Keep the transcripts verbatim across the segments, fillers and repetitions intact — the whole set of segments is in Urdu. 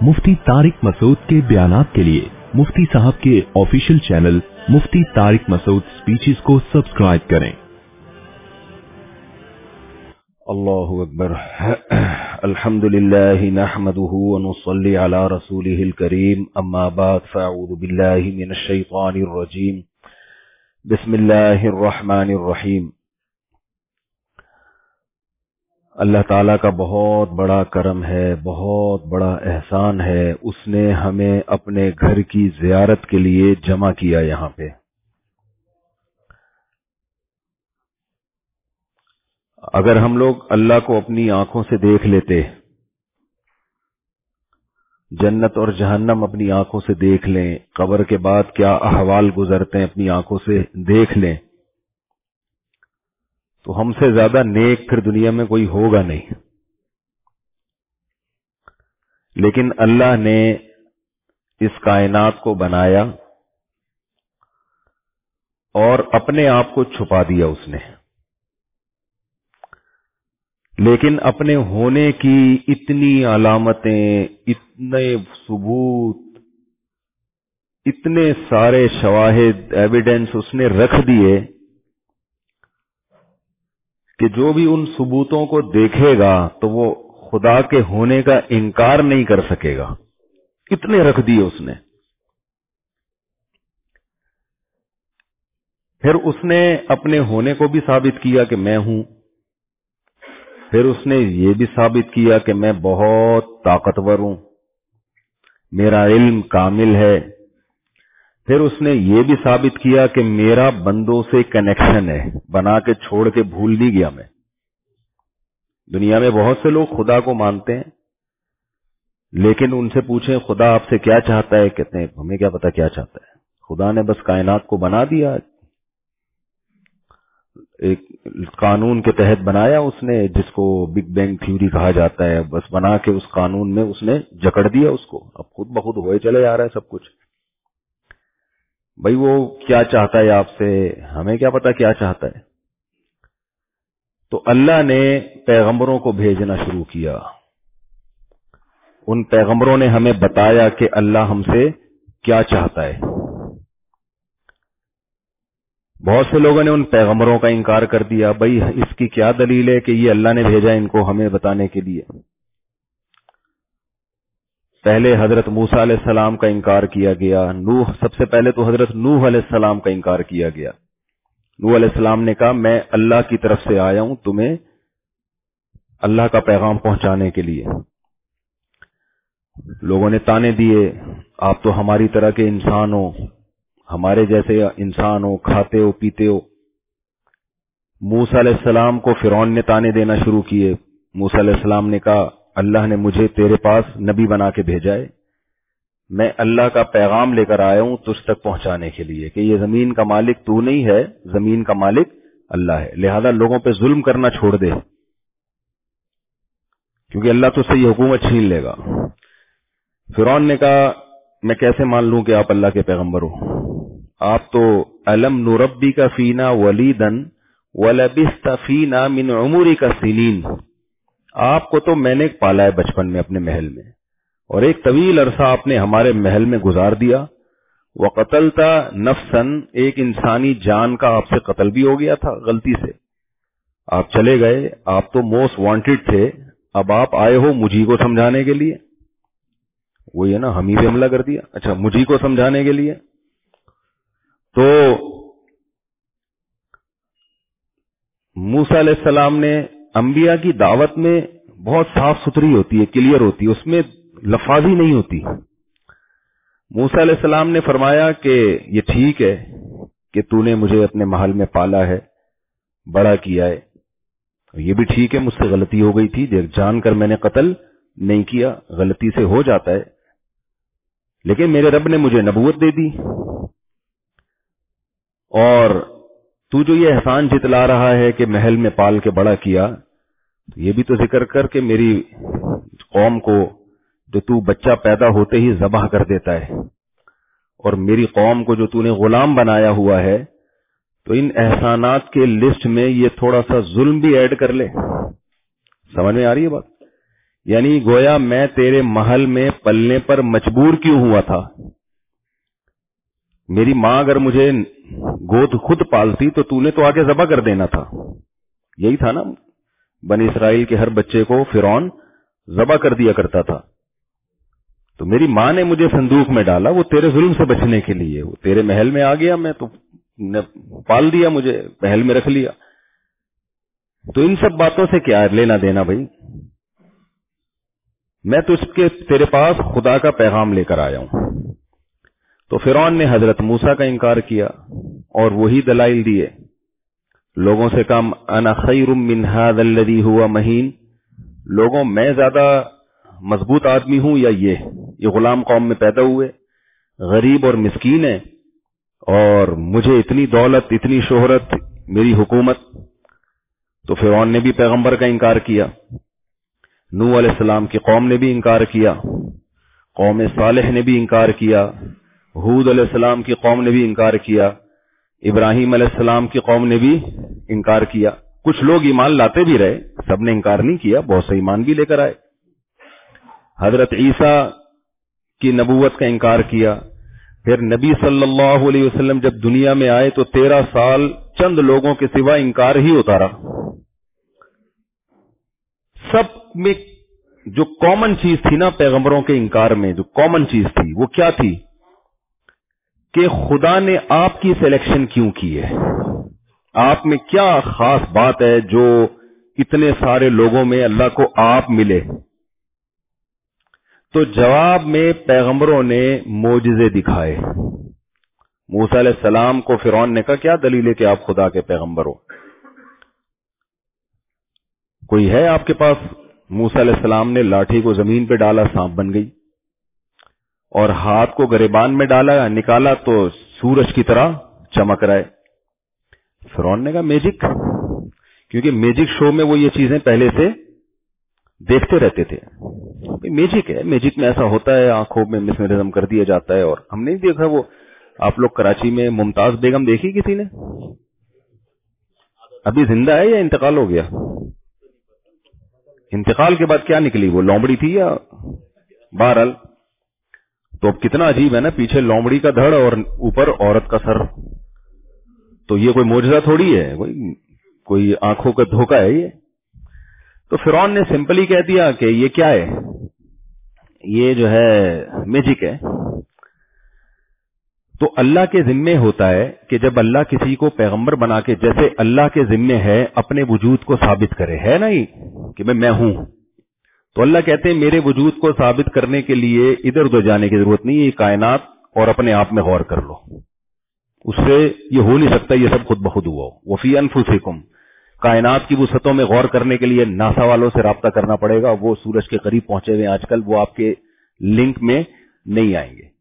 मुफ्ती तारिक मसूद के बयानात के लिए मुफ्ती साहब के official channel Mufti Tariq Masood speeches को सब्सक्राइब करें। अल्लाहु अकबर। अल्हम्दुलिल्लाह नहमदुहु व नुसल्ली अला रसूलिहिल करीम, अम्मा बाद फअऊज़ु बिल्लाहि मिनश शैतानिर रजीम, बिस्मिल्लाहिर रहमानिर रहीम। अल्लाह ताला का बहुत बड़ा करम है, बहुत बड़ा एहसान है, उसने हमें अपने घर की ज़ियारत के लिए जमा किया। यहाँ पे अगर हम लोग अल्लाह को अपनी आंखों से देख लेते, जन्नत और जहन्नम अपनी आंखों से देख लें, कब्र के बाद क्या अहवाल गुजरते हैं अपनी आंखों से देख लें, तो हमसे ज्यादा नेक फिर दुनिया में कोई होगा नहीं। लेकिन अल्लाह ने इस कायनात को बनाया और अपने आप को छुपा दिया उसने, लेकिन अपने होने की इतनी अलामतें, इतने सबूत, इतने सारे शवाहिद, एविडेंस उसने रख दिए कि जो भी उन सबूतों को देखेगा तो वो खुदा के होने का इनकार नहीं कर सकेगा। इतने रख दिए उसने। फिर उसने अपने होने को भी साबित किया कि मैं हूं। फिर उसने ये भी साबित किया कि मैं बहुत ताकतवर हूं, मेरा इल्म कामिल है। फिर उसने ये भी साबित किया कि मेरा बंदों से कनेक्शन है, बना के छोड़ के भूल नहीं गया मैं। दुनिया में बहुत से लोग खुदा को मानते हैं, लेकिन उनसे पूछें खुदा आपसे क्या चाहता है, कहते हैं हमें क्या पता क्या चाहता है। खुदा ने बस कायनात को बना दिया, एक कानून के तहत बनाया उसने, जिसको बिग बैंग थ्योरी कहा जाता है। बस बना के उस कानून में उसने जकड़ दिया उसको, अब खुद ब खुद होए चले आ रहा है सब कुछ। भाई वो क्या चाहता है आपसे, हमें क्या पता क्या चाहता है। तो अल्लाह ने पैगंबरों को भेजना शुरू किया। उन पैगंबरों ने हमें बताया कि अल्लाह हमसे क्या चाहता है। बहुत से लोगों ने उन पैगंबरों का इनकार कर दिया। भाई इसकी क्या दलील है कि ये अल्लाह ने भेजा इनको हमें बताने के लिए। पहले हजरत मूसा अलैहिस्सलाम का इनकार किया गया। नूह, सबसे पहले तो हजरत नूह अलैहिस्सलाम का इनकार किया गया। नूह अलैहिस्सलाम ने कहा मैं अल्लाह की तरफ से आया हूं तुम्हें अल्लाह का पैगाम पहुंचाने के लिए। लोगों ने ताने दिए, आप तो हमारी तरह के इंसान हो, हमारे जैसे इंसान हो, खाते हो पीते हो। मूसा अलैहिस्सलाम को फिरौन ने ताने देना शुरू किए। मूसा अलैहिस्सलाम ने कहा अल्लाह ने मुझे तेरे पास नबी बना के भेजा है, मैं अल्लाह का पैगाम लेकर आया हूं तुझ तक पहुंचाने के लिए कि ये जमीन का मालिक तू नहीं है, जमीन का मालिक अल्लाह है, लिहाजा लोगों पे जुल्म करना छोड़ दे, क्योंकि अल्लाह तुझसे ये हुकूमत छीन लेगा। फिरौन ने कहा मैं कैसे मान लूं कि आप अल्लाह के पैगंबर हो, आप तो अलम नुरब्बी का फीना वलीदन वलबिस्त फीना मिन उमूरी का सिनीन, आपको तो मैंने पाला है बचपन में अपने महल में, और एक तवील अरसा आपने हमारे महल में गुजार दिया। वक़तलता नफ्सन, एक इंसानी जान का आपसे कत्ल भी हो गया था गलती से, आप चले गए, आप तो मोस्ट वांटेड थे, अब आप आए हो मुझी को समझाने के लिए। वो ये ना हम ही पे हमला कर दिया, अच्छा मुझी को समझाने के लिए। तो मूसा अलैहिस्सलाम ने, अंबिया की दावत में बहुत साफ सुथरी होती है, क्लियर होती है, उसमें लफाजी नहीं होती। मूसा अलैहिस्सलाम ने फरमाया कि ये ठीक है कि तूने मुझे अपने महल में पाला है, बड़ा किया है, ये भी ठीक है मुझसे गलती हो गई थी, जानकर मैंने कत्ल नहीं किया, गलती से हो जाता है, लेकिन मेरे रब ने मुझे नबूवत दे दी, और तू जो ये एहसान जितला रहा है कि महल में पाल के बड़ा किया, तो ये भी तो जिक्र कर के मेरी कौम को जो तू बच्चा पैदा होते ही ज़बाह कर देता है, और मेरी कौम को जो तूने गुलाम बनाया हुआ है, तो इन एहसानात के लिस्ट में ये थोड़ा सा जुल्म भी ऐड कर ले। समझ में आ रही है बात? یعنی گویا میں تیرے محل میں پلنے پر مجبور کیوں ہوا تھا؟ میری ماں اگر مجھے گود خود پالتی تو تو نے تو آگے ذبح کر دینا تھا. یہی تھا نا، بنی اسرائیل کے ہر بچے کو فرعون ذبح کر دیا کرتا تھا. تو میری ماں نے مجھے صندوق میں ڈالا وہ تیرے ظلم سے بچنے کے لیے. وہ تیرے محل میں آ گیا، میں تو نے پال دیا، مجھے محل میں رکھ لیا. تو ان سب باتوں سے کیا لینا دینا بھائی؟ میں تو اس کے تیرے پاس خدا کا پیغام لے کر آیا ہوں. تو فرعون نے حضرت موسیٰ کا انکار کیا اور وہی دلائل دیے. لوگوں سے کم انا خیر من ھذا الذی ھوا مہین، لوگوں میں زیادہ مضبوط آدمی ہوں یا یہ یہ غلام قوم میں پیدا ہوئے، غریب اور مسکین ہے، اور مجھے اتنی دولت، اتنی شہرت، میری حکومت. تو فرعون نے بھی پیغمبر کا انکار کیا. نوح علیہ السلام کی قوم نے بھی انکار کیا، قوم صالح نے بھی انکار کیا، ہود علیہ السلام کی قوم نے بھی انکار کیا، ابراہیم علیہ السلام کی قوم نے بھی انکار کیا. کچھ لوگ ایمان لاتے بھی رہے، سب نے انکار نہیں کیا، بہت سے ایمان بھی لے کر آئے. حضرت عیسیٰ کی نبوت کا انکار کیا. پھر نبی صلی اللہ علیہ وسلم جب دنیا میں آئے تو تیرہ سال چند لوگوں کے سوا انکار ہی ہوتا رہا. سب میں جو کامن چیز تھی نا پیغمبروں کے انکار میں، جو کامن چیز تھی وہ کیا تھی؟ کہ خدا نے آپ کی سلیکشن کیوں کی ہے؟ آپ میں کیا خاص بات ہے جو اتنے سارے لوگوں میں اللہ کو آپ ملے؟ تو جواب میں پیغمبروں نے معجزے دکھائے. موسیٰ علیہ السلام کو فرعون نے کہا کیا دلیل ہے کہ آپ خدا کے پیغمبر ہو؟ کوئی ہے آپ کے پاس؟ موسیٰ علیہ السلام نے لاٹھی کو زمین پہ ڈالا، سانپ بن گئی، اور ہاتھ کو گریبان میں ڈالا، نکالا تو سورج کی طرح چمک رہا ہے. فرعون نے کہا میجک، کیونکہ میجک شو میں وہ یہ چیزیں پہلے سے دیکھتے رہتے تھے. میجک ہے، میجک میں ایسا ہوتا ہے، آنکھوں میں مسمرزم کر دیا جاتا ہے. اور ہم نے دیکھا، وہ آپ لوگ کراچی میں ممتاز بیگم دیکھی کسی نے؟ ابھی زندہ ہے یا انتقال ہو گیا؟ انتقال کے بعد کیا نکلی؟ وہ لومڑی تھی یا بہرحال. تو اب کتنا عجیب ہے نا، پیچھے لومڑی کا دھڑ اور اوپر عورت کا سر. تو یہ کوئی معجزہ تھوڑی ہے، کوئی کوئی آنکھوں کا دھوکہ ہے یہ. تو فرعون نے سمپلی کہہ دیا کہ یہ کیا ہے، یہ جو ہے میجک ہے. تو اللہ کے ذمے ہوتا ہے کہ جب اللہ کسی کو پیغمبر بنا کے، جیسے اللہ کے ذمے ہے اپنے وجود کو ثابت کرے، ہے نا ہی کہ میں میں ہوں. تو اللہ کہتے ہیں میرے وجود کو ثابت کرنے کے لیے ادھر ادھر جانے کی ضرورت نہیں، یہ کائنات اور اپنے آپ میں غور کر لو. اس سے یہ ہو نہیں سکتا یہ سب خود بخود ہوا ہو. وفی انفسکم، کائنات کی وسعتوں میں غور کرنے کے لیے ناسا والوں سے رابطہ کرنا پڑے گا. وہ سورج کے قریب پہنچے ہوئے آج کل، وہ آپ کے لنک میں نہیں آئیں گے،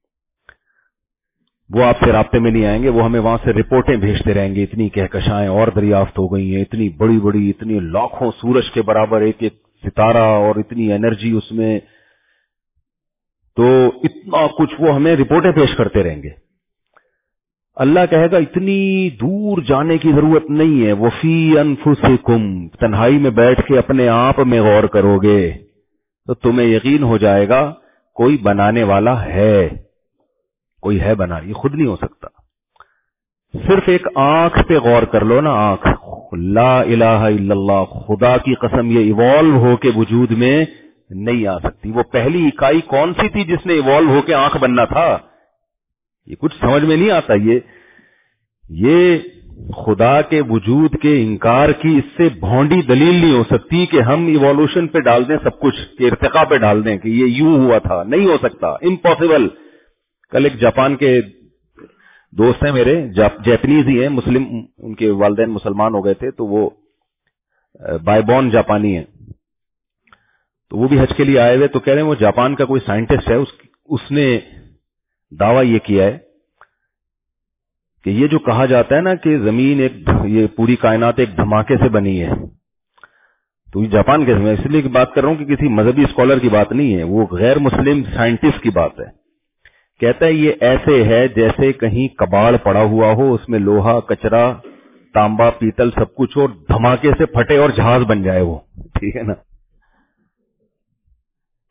وہ آپ سے رابطے میں نہیں آئیں گے. وہ ہمیں وہاں سے رپورٹیں بھیجتے رہیں گے، اتنی کہکشائیں اور دریافت ہو گئی ہیں، اتنی بڑی بڑی، اتنی لاکھوں سورج کے برابر ایک ایک ستارہ، اور اتنی انرجی اس میں. تو اتنا کچھ وہ ہمیں رپورٹیں پیش کرتے رہیں گے. اللہ کہے گا اتنی دور جانے کی ضرورت نہیں ہے. وفی انفسکم، تنہائی میں بیٹھ کے اپنے آپ میں غور کرو گے تو تمہیں یقین ہو جائے گا کوئی بنانے والا ہے، کوئی ہے بنا، یہ خود نہیں ہو سکتا. صرف ایک آنکھ پہ غور کر لو نا، آنکھ. لا الہ الا اللہ، خدا کی قسم یہ ایوالو ہو کے وجود میں نہیں آ سکتی. وہ پہلی اکائی کون سی تھی جس نے ایوالو ہو کے آنکھ بننا تھا؟ یہ کچھ سمجھ میں نہیں آتا. یہ یہ خدا کے وجود کے انکار کی اس سے بھونڈی دلیل نہیں ہو سکتی کہ ہم ایوالوشن پہ ڈال دیں سب کچھ، کہ ارتقاء پہ ڈال دیں کہ یہ یوں ہوا تھا. نہیں ہو سکتا، امپاسبل. کل ایک جاپان کے دوست ہیں میرے، جاپنیز ہی ہیں، مسلم، ان کے والدین مسلمان ہو گئے تھے، تو وہ بائی بورن جاپانی ہیں. تو وہ بھی حج کے لیے آئے ہوئے، تو کہہ رہے ہیں وہ جاپان کا کوئی سائنٹسٹ ہے، اس, اس نے دعویٰ یہ کیا ہے کہ یہ جو کہا جاتا ہے نا کہ زمین ایک، یہ پوری کائنات ایک دھماکے سے بنی ہے. تو یہ جاپان کے، میں اس لیے بات کر رہا ہوں کہ کسی مذہبی اسکالر کی بات نہیں ہے، وہ غیر مسلم سائنٹسٹ کی بات ہے. کہتا ہے یہ ایسے ہے جیسے کہیں کباڑ پڑا ہوا ہو، اس میں لوہا، کچرا، تانبا، پیتل سب کچھ، اور دھماکے سے پھٹے اور جہاز بن جائے وہ. ٹھیک ہے نا.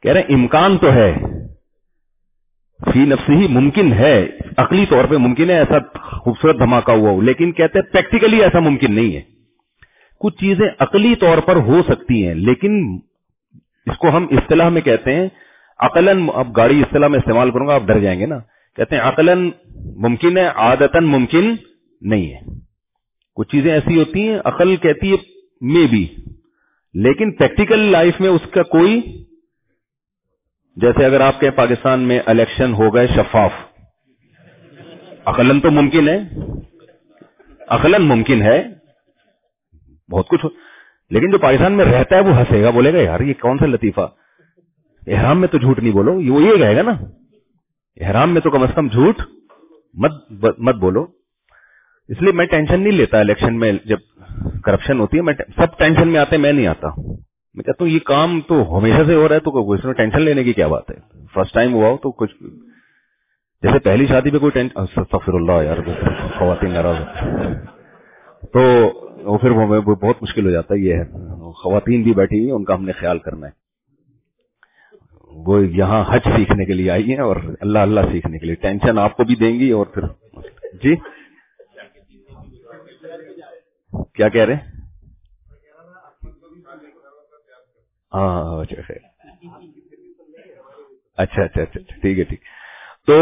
کہہ رہے ہیں امکان تو ہے، فی نفسی ہی ممکن ہے، عقلی طور پہ ممکن ہے ایسا خوبصورت دھماکہ ہوا ہو، لیکن کہتے ہیں پریکٹیکلی ایسا ممکن نہیں ہے. کچھ چیزیں عقلی طور پر ہو سکتی ہیں، لیکن اس کو ہم اصطلاح میں کہتے ہیں عقلاً. اب گاڑی اصطلاح میں استعمال کروں گا آپ ڈر جائیں گے نا. کہتے ہیں عقلاً ممکن ہے، عادتاً ممکن نہیں ہے. کچھ چیزیں ایسی ہوتی ہیں عقل کہتی ہے مے بی، لیکن پریکٹیکل لائف میں اس کا کوئی، جیسے اگر آپ کے پاکستان میں الیکشن ہو گئے شفاف، عقلاً تو ممکن ہے، عقلاً ممکن ہے بہت کچھ، لیکن جو پاکستان میں رہتا ہے وہ ہنسے گا، بولے گا یار یہ کون سا لطیفہ، احرام میں تو جھوٹ نہیں بولو، وہ یہ کہے گا نا احرام میں تو کم از کم جھوٹ مت مت بولو. اس لیے میں ٹینشن نہیں لیتا الیکشن میں، جب کرپشن ہوتی ہے میں سب ٹینشن میں آتے ہیں، میں نہیں آتا. میں کہتا ہوں یہ کام تو ہمیشہ سے ہو رہا ہے تو اس میں ٹینشن لینے کی کیا بات ہے، فرسٹ ٹائم ہوا ہو تو کچھ، جیسے پہلی شادی پہ کوئی ٹینشن، استغفر اللہ یار خواتین ناراض تو وہ پھر وہ بہت مشکل ہو جاتا ہے. یہ ہے خواتین بھی بیٹھی ہوئی ہیں، ان کا ہم نے خیال کرنا ہے. وہ یہاں حج سیکھنے کے لیے آئی ہیں اور اللہ اللہ سیکھنے کے لیے، ٹینشن آپ کو بھی دیں گی اور پھر جی کیا کہہ رہے ہیں؟ ہاں اچھا اچھا اچھا ٹھیک ہے ٹھیک. تو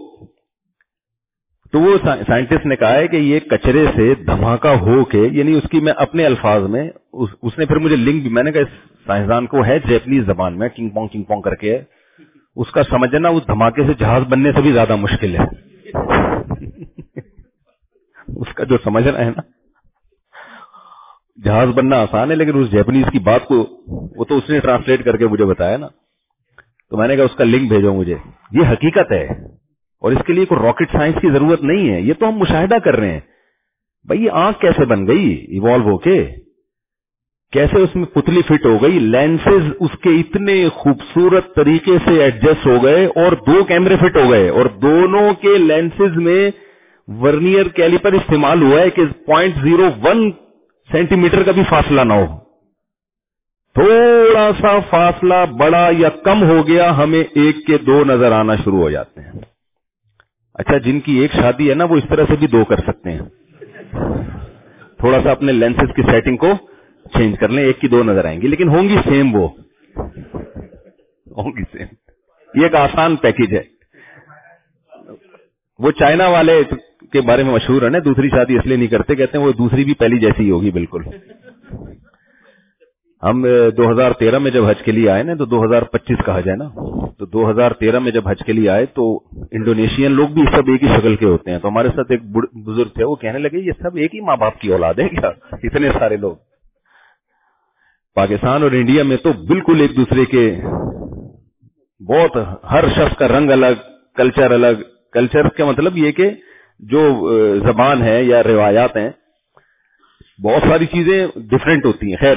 تو وہ سائنٹسٹ نے کہا ہے کہ یہ کچرے سے دھماکہ ہو کے، یعنی اس کی میں اپنے الفاظ میں اس, اس نے پھر مجھے لنک بھی، میں نے کہا سائنسدان کو ہے جیپنیز زبان میں کنگ پونگ کنگ پونگ کر کے ہے، اس کا سمجھنا اس دھماکے سے جہاز بننے سے بھی زیادہ مشکل ہے. اس کا جو سمجھنا ہے نا، جہاز بننا آسان ہے، لیکن اس جیپنیز کی بات کو وہ تو اس نے ٹرانسلیٹ کر کے مجھے بتایا نا. تو میں نے کہا اس کا لنک بھیجو مجھے. یہ حقیقت ہے اور اس کے لیے کوئی راکٹ سائنس کی ضرورت نہیں ہے، یہ تو ہم مشاہدہ کر رہے ہیں. بھائی یہ آنکھ کیسے بن گئی ایوالو ہو کے، کیسے اس میں پتلی فٹ ہو گئی، لینسز اس کے اتنے خوبصورت طریقے سے ایڈجسٹ ہو گئے اور دو کیمرے فٹ ہو گئے اور دونوں کے لینسز میں ورنیئر کیلیپر استعمال ہوا ہے کہ point zero one centimetre کا بھی فاصلہ نہ ہو. تھوڑا سا فاصلہ بڑا یا کم ہو گیا ہمیں ایک کے دو نظر آنا شروع ہو جاتے ہیں. اچھا جن کی ایک شادی ہے نا وہ اس طرح سے بھی دو کر سکتے ہیں، تھوڑا سا اپنے لینسز کی سیٹنگ کو چینج کر لیں، ایک کی دو نظر آئیں گی، لیکن ہوں گی سیم، وہ ہوں گی سیم. یہ ایک آسان پیکج ہے. وہ چائنا والے کے بارے میں مشہور ہے نا، دوسری شادی اس لیے نہیں کرتے، کہتے ہیں وہ دوسری بھی پہلی جیسی ہی ہوگی بالکل. ہم دو ہزار تیرہ میں جب حج کے لیے آئے نا، تو دو ہزار پچیس کا حج ہے نا، تو دو ہزار تیرہ میں جب حج کے لیے آئے تو انڈونیشین لوگ بھی سب ایک ہی شکل کے ہوتے ہیں. تو ہمارے ساتھ ایک بزرگ تھے، وہ کہنے لگے یہ سب ایک ہی ماں باپ کی اولاد ہے کیا، اتنے سارے لوگ. پاکستان اور انڈیا میں تو بالکل ایک دوسرے کے بہت، ہر شخص کا رنگ الگ، کلچر الگ. کلچر کا مطلب یہ کہ جو زبان ہے یا روایات ہیں، بہت ساری چیزیں ڈفرینٹ ہوتی ہیں. خیر،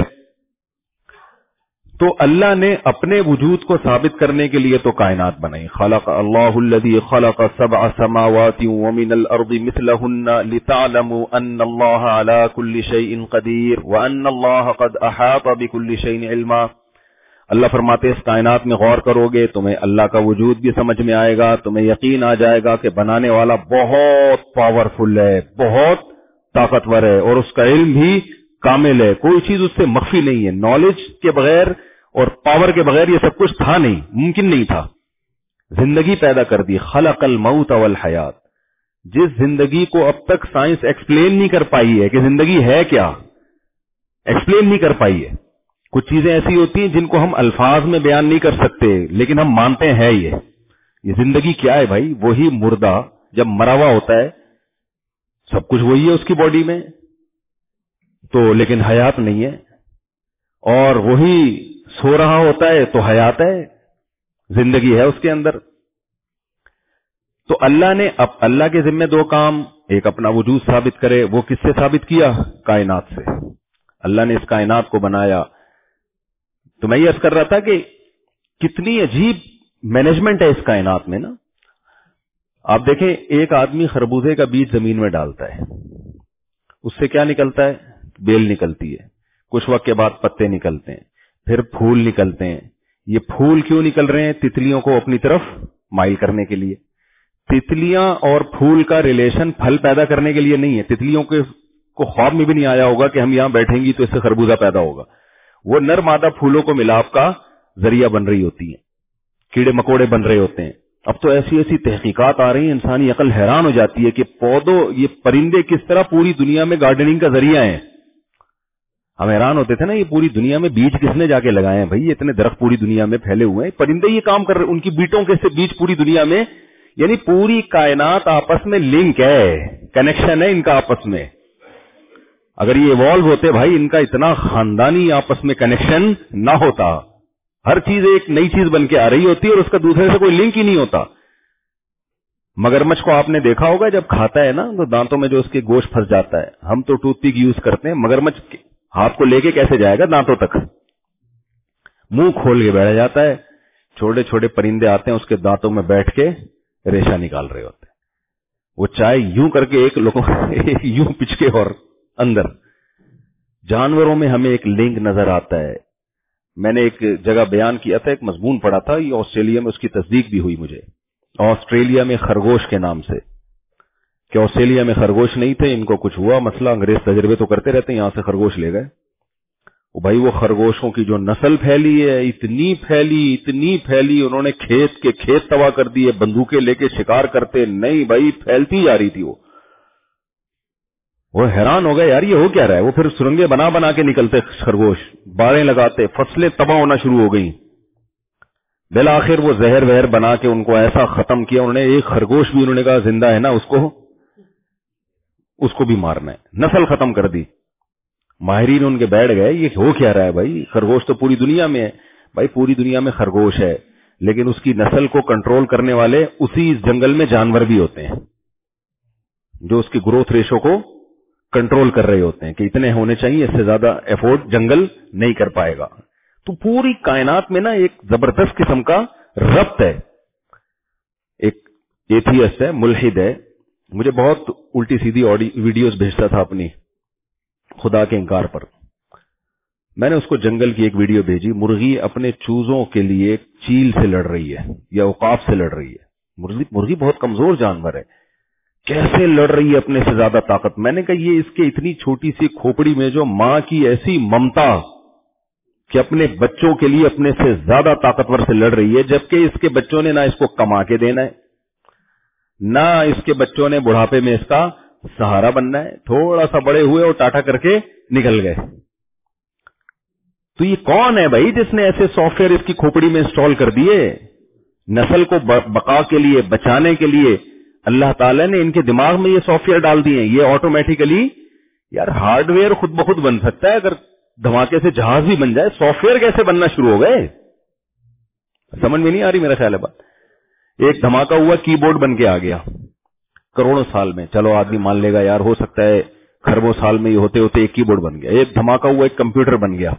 تو اللہ نے اپنے وجود کو ثابت کرنے کے لیے تو کائنات بنائی. خلق اللہ الذی خلق سبع سماوات ومن الارض مثلهن لتعلموا ان اللہ علی کل شیء قدیر وان اللہ قد احاط بكل شیء علما. اللہ فرماتے اس کائنات میں غور کرو گے تمہیں اللہ کا وجود بھی سمجھ میں آئے گا، تمہیں یقین آ جائے گا کہ بنانے والا بہت پاورفل ہے، بہت طاقتور ہے، اور اس کا علم بھی کامل ہے، کوئی چیز اس سے مخفی نہیں ہے. نالج کے بغیر اور پاور کے بغیر یہ سب کچھ تھا نہیں، ممکن نہیں تھا. زندگی پیدا کر دی. خلق الموت والحیات. جس زندگی کو اب تک سائنس ایکسپلین نہیں کر پائی ہے کہ زندگی ہے کیا، ایکسپلین نہیں کر پائی ہے. کچھ چیزیں ایسی ہوتی ہیں جن کو ہم الفاظ میں بیان نہیں کر سکتے، لیکن ہم مانتے ہیں یہ یہ زندگی کیا ہے. بھائی وہی مردہ جب مرا ہوا ہوتا ہے سب کچھ وہی ہے اس کی باڈی میں تو، لیکن حیات نہیں ہے. اور وہی سو رہا ہوتا ہے تو حیات ہے، زندگی ہے اس کے اندر. تو اللہ نے اب اللہ کے ذمہ دو کام، ایک اپنا وجود ثابت کرے. وہ کس سے ثابت کیا؟ کائنات سے. اللہ نے اس کائنات کو بنایا. تو میں یہ عرض کر رہا تھا کہ کتنی عجیب مینجمنٹ ہے اس کائنات میں نا. آپ دیکھیں ایک آدمی خربوزے کا بیج زمین میں ڈالتا ہے، اس سے کیا نکلتا ہے؟ بیل نکلتی ہے. کچھ وقت کے بعد پتے نکلتے ہیں، پھر پھول نکلتے ہیں. یہ پھول کیوں نکل رہے ہیں؟ تتلیوں کو اپنی طرف مائل کرنے کے لیے. تتلیاں اور پھول کا ریلیشن پھل پیدا کرنے کے لیے نہیں ہے. تتلیوں کے کو خواب میں بھی نہیں آیا ہوگا کہ ہم یہاں بیٹھیں گی تو اس سے خربوزہ پیدا ہوگا. وہ نر مادہ پھولوں کو ملاپ کا ذریعہ بن رہی ہوتی ہیں, کیڑے مکوڑے بن رہے ہوتے ہیں. اب تو ایسی ایسی تحقیقات آ رہی ہیں, انسانی عقل حیران ہو جاتی ہے کہ پودوں, یہ پرندے کس طرح پوری دنیا میں گارڈننگ کا ذریعہ ہیں. ہم حیران ہوتے تھے نا, یہ پوری دنیا میں بیج کس نے جا کے لگائے ہیں بھائی؟ اتنے درخت پوری دنیا میں پھیلے ہوئے ہیں, پرندے یہ کام کر رہے ہیں, ان کی بیٹوں کے سے بیج پوری دنیا میں. یعنی پوری کائنات آپس میں لنک ہے, کنیکشن ہے ان کا آپس میں. اگر یہ ایوالو ہوتے بھائی, ان کا اتنا خاندانی آپس میں کنیکشن نہ ہوتا. ہر چیز ایک نئی چیز بن کے آ رہی ہوتی ہے اور اس کا دوسرے سے کوئی لنک ہی نہیں ہوتا. مگرمچھ کو آپ نے دیکھا ہوگا جب کھاتا ہے نا تو دانتوں میں جو اس کے گوشت پھنس جاتا ہے. ہم تو ٹوتھ پک یوز کرتے ہیں, مگرمچھ ہاتھ کو لے کے کیسے جائے گا دانتوں تک؟ منہ کھول کے بیٹھ جاتا ہے. چھوٹے چھوٹے پرندے آتے ہیں اس کے دانتوں میں بیٹھ کے ریشہ نکال رہے ہوتے ہیں. وہ چائے یوں کر کے ایک لوگوں یوں پچکے اور اندر. جانوروں میں ہمیں ایک لنک نظر آتا ہے. میں نے ایک جگہ بیان کیا تھا, ایک مضمون پڑھا تھا, یہ آسٹریلیا میں اس کی تصدیق بھی ہوئی مجھے. آسٹریلیا میں خرگوش کے نام سے, کہ آسٹریلیا میں خرگوش نہیں تھے, ان کو کچھ ہوا مسئلہ, انگریز تجربے تو کرتے رہتے ہیں, یہاں سے خرگوش لے گئے. وہ بھائی وہ خرگوشوں کی جو نسل پھیلی ہے, اتنی پھیلی اتنی پھیلی, انہوں نے کھیت کے کھیت تباہ کر دیے, بندوقیں لے کے شکار کرتے نہیں بھائی, پھیلتی جا رہی تھی. وہ وہ حیران ہو گئے یار یہ ہو کیا رہا ہے. وہ پھر سرنگیں بنا بنا کے نکلتے خرگوش, باڑیں لگاتے, فصلیں تباہ ہونا شروع ہو گئیں. بالآخر وہ زہر وہر بنا کے ان کو ایسا ختم کیا انہوں نے. ایک خرگوش بھی انہوں نے کہا زندہ ہے نا, اس کو اس کو بھی مارنا ہے, نسل ختم کر دی. ماہرین ان کے بیٹھ گئے یہ ہو کیا رہا ہے بھائی, خرگوش تو پوری دنیا میں ہے. بھائی پوری دنیا میں خرگوش ہے, لیکن اس کی نسل کو کنٹرول کرنے والے اسی جنگل میں جانور بھی ہوتے ہیں جو اس کی گروتھ ریشو کو کنٹرول کر رہے ہوتے ہیں کہ اتنے ہونے چاہیے, اس سے زیادہ ایفورٹ جنگل نہیں کر پائے گا. تو پوری کائنات میں نا ایک زبردست قسم کا ربط ہے. ایک ایتھیسٹ ہے, ملحد ہے, مجھے بہت الٹی سیدھی ویڈیوز بھیجتا تھا اپنی خدا کے انکار پر. میں نے اس کو جنگل کی ایک ویڈیو بھیجی, مرغی اپنے چوزوں کے لیے چیل سے لڑ رہی ہے یا عقاب سے لڑ رہی ہے. مرغی مرغی بہت کمزور جانور ہے, کیسے لڑ رہی ہے اپنے سے زیادہ طاقت. میں نے کہا یہ اس کے اتنی چھوٹی سی کھوپڑی میں جو ماں کی ایسی ممتا کہ اپنے بچوں کے لیے اپنے سے زیادہ طاقتور سے لڑ رہی ہے, جبکہ اس کے بچوں نے نہ اس کو کما کے دینا ہے, نہ اس کے بچوں نے بڑھاپے میں اس کا سہارا بننا ہے. تھوڑا سا بڑے ہوئے اور ٹاٹا کر کے نکل گئے. تو یہ کون ہے بھائی جس نے ایسے سافٹ ویئر اس کی کھوپڑی میں انسٹال کر دیے؟ نسل کو بقا کے لیے, بچانے کے لیے اللہ تعالیٰ نے ان کے دماغ میں یہ سافٹ ویئر ڈال دیے. یہ آٹومیٹیکلی یار ہارڈ ویئر خود بخود بن سکتا ہے, اگر دھماکے سے جہاز بھی بن جائے, سافٹ ویئر کیسے بننا شروع ہو گئے؟ سمجھ میں نہیں آ رہی میرا خیال ہے بات. ایک دھماکہ ہوا, کی بورڈ بن کے آ گیا کروڑوں سال میں. چلو آدمی مان لے گا یار ہو سکتا ہے خربوں سال میں یہ ہوتے ہوتے ایک کی بورڈ بن گیا. ایک دھماکہ ہوا, ایک کمپیوٹر بن گیا,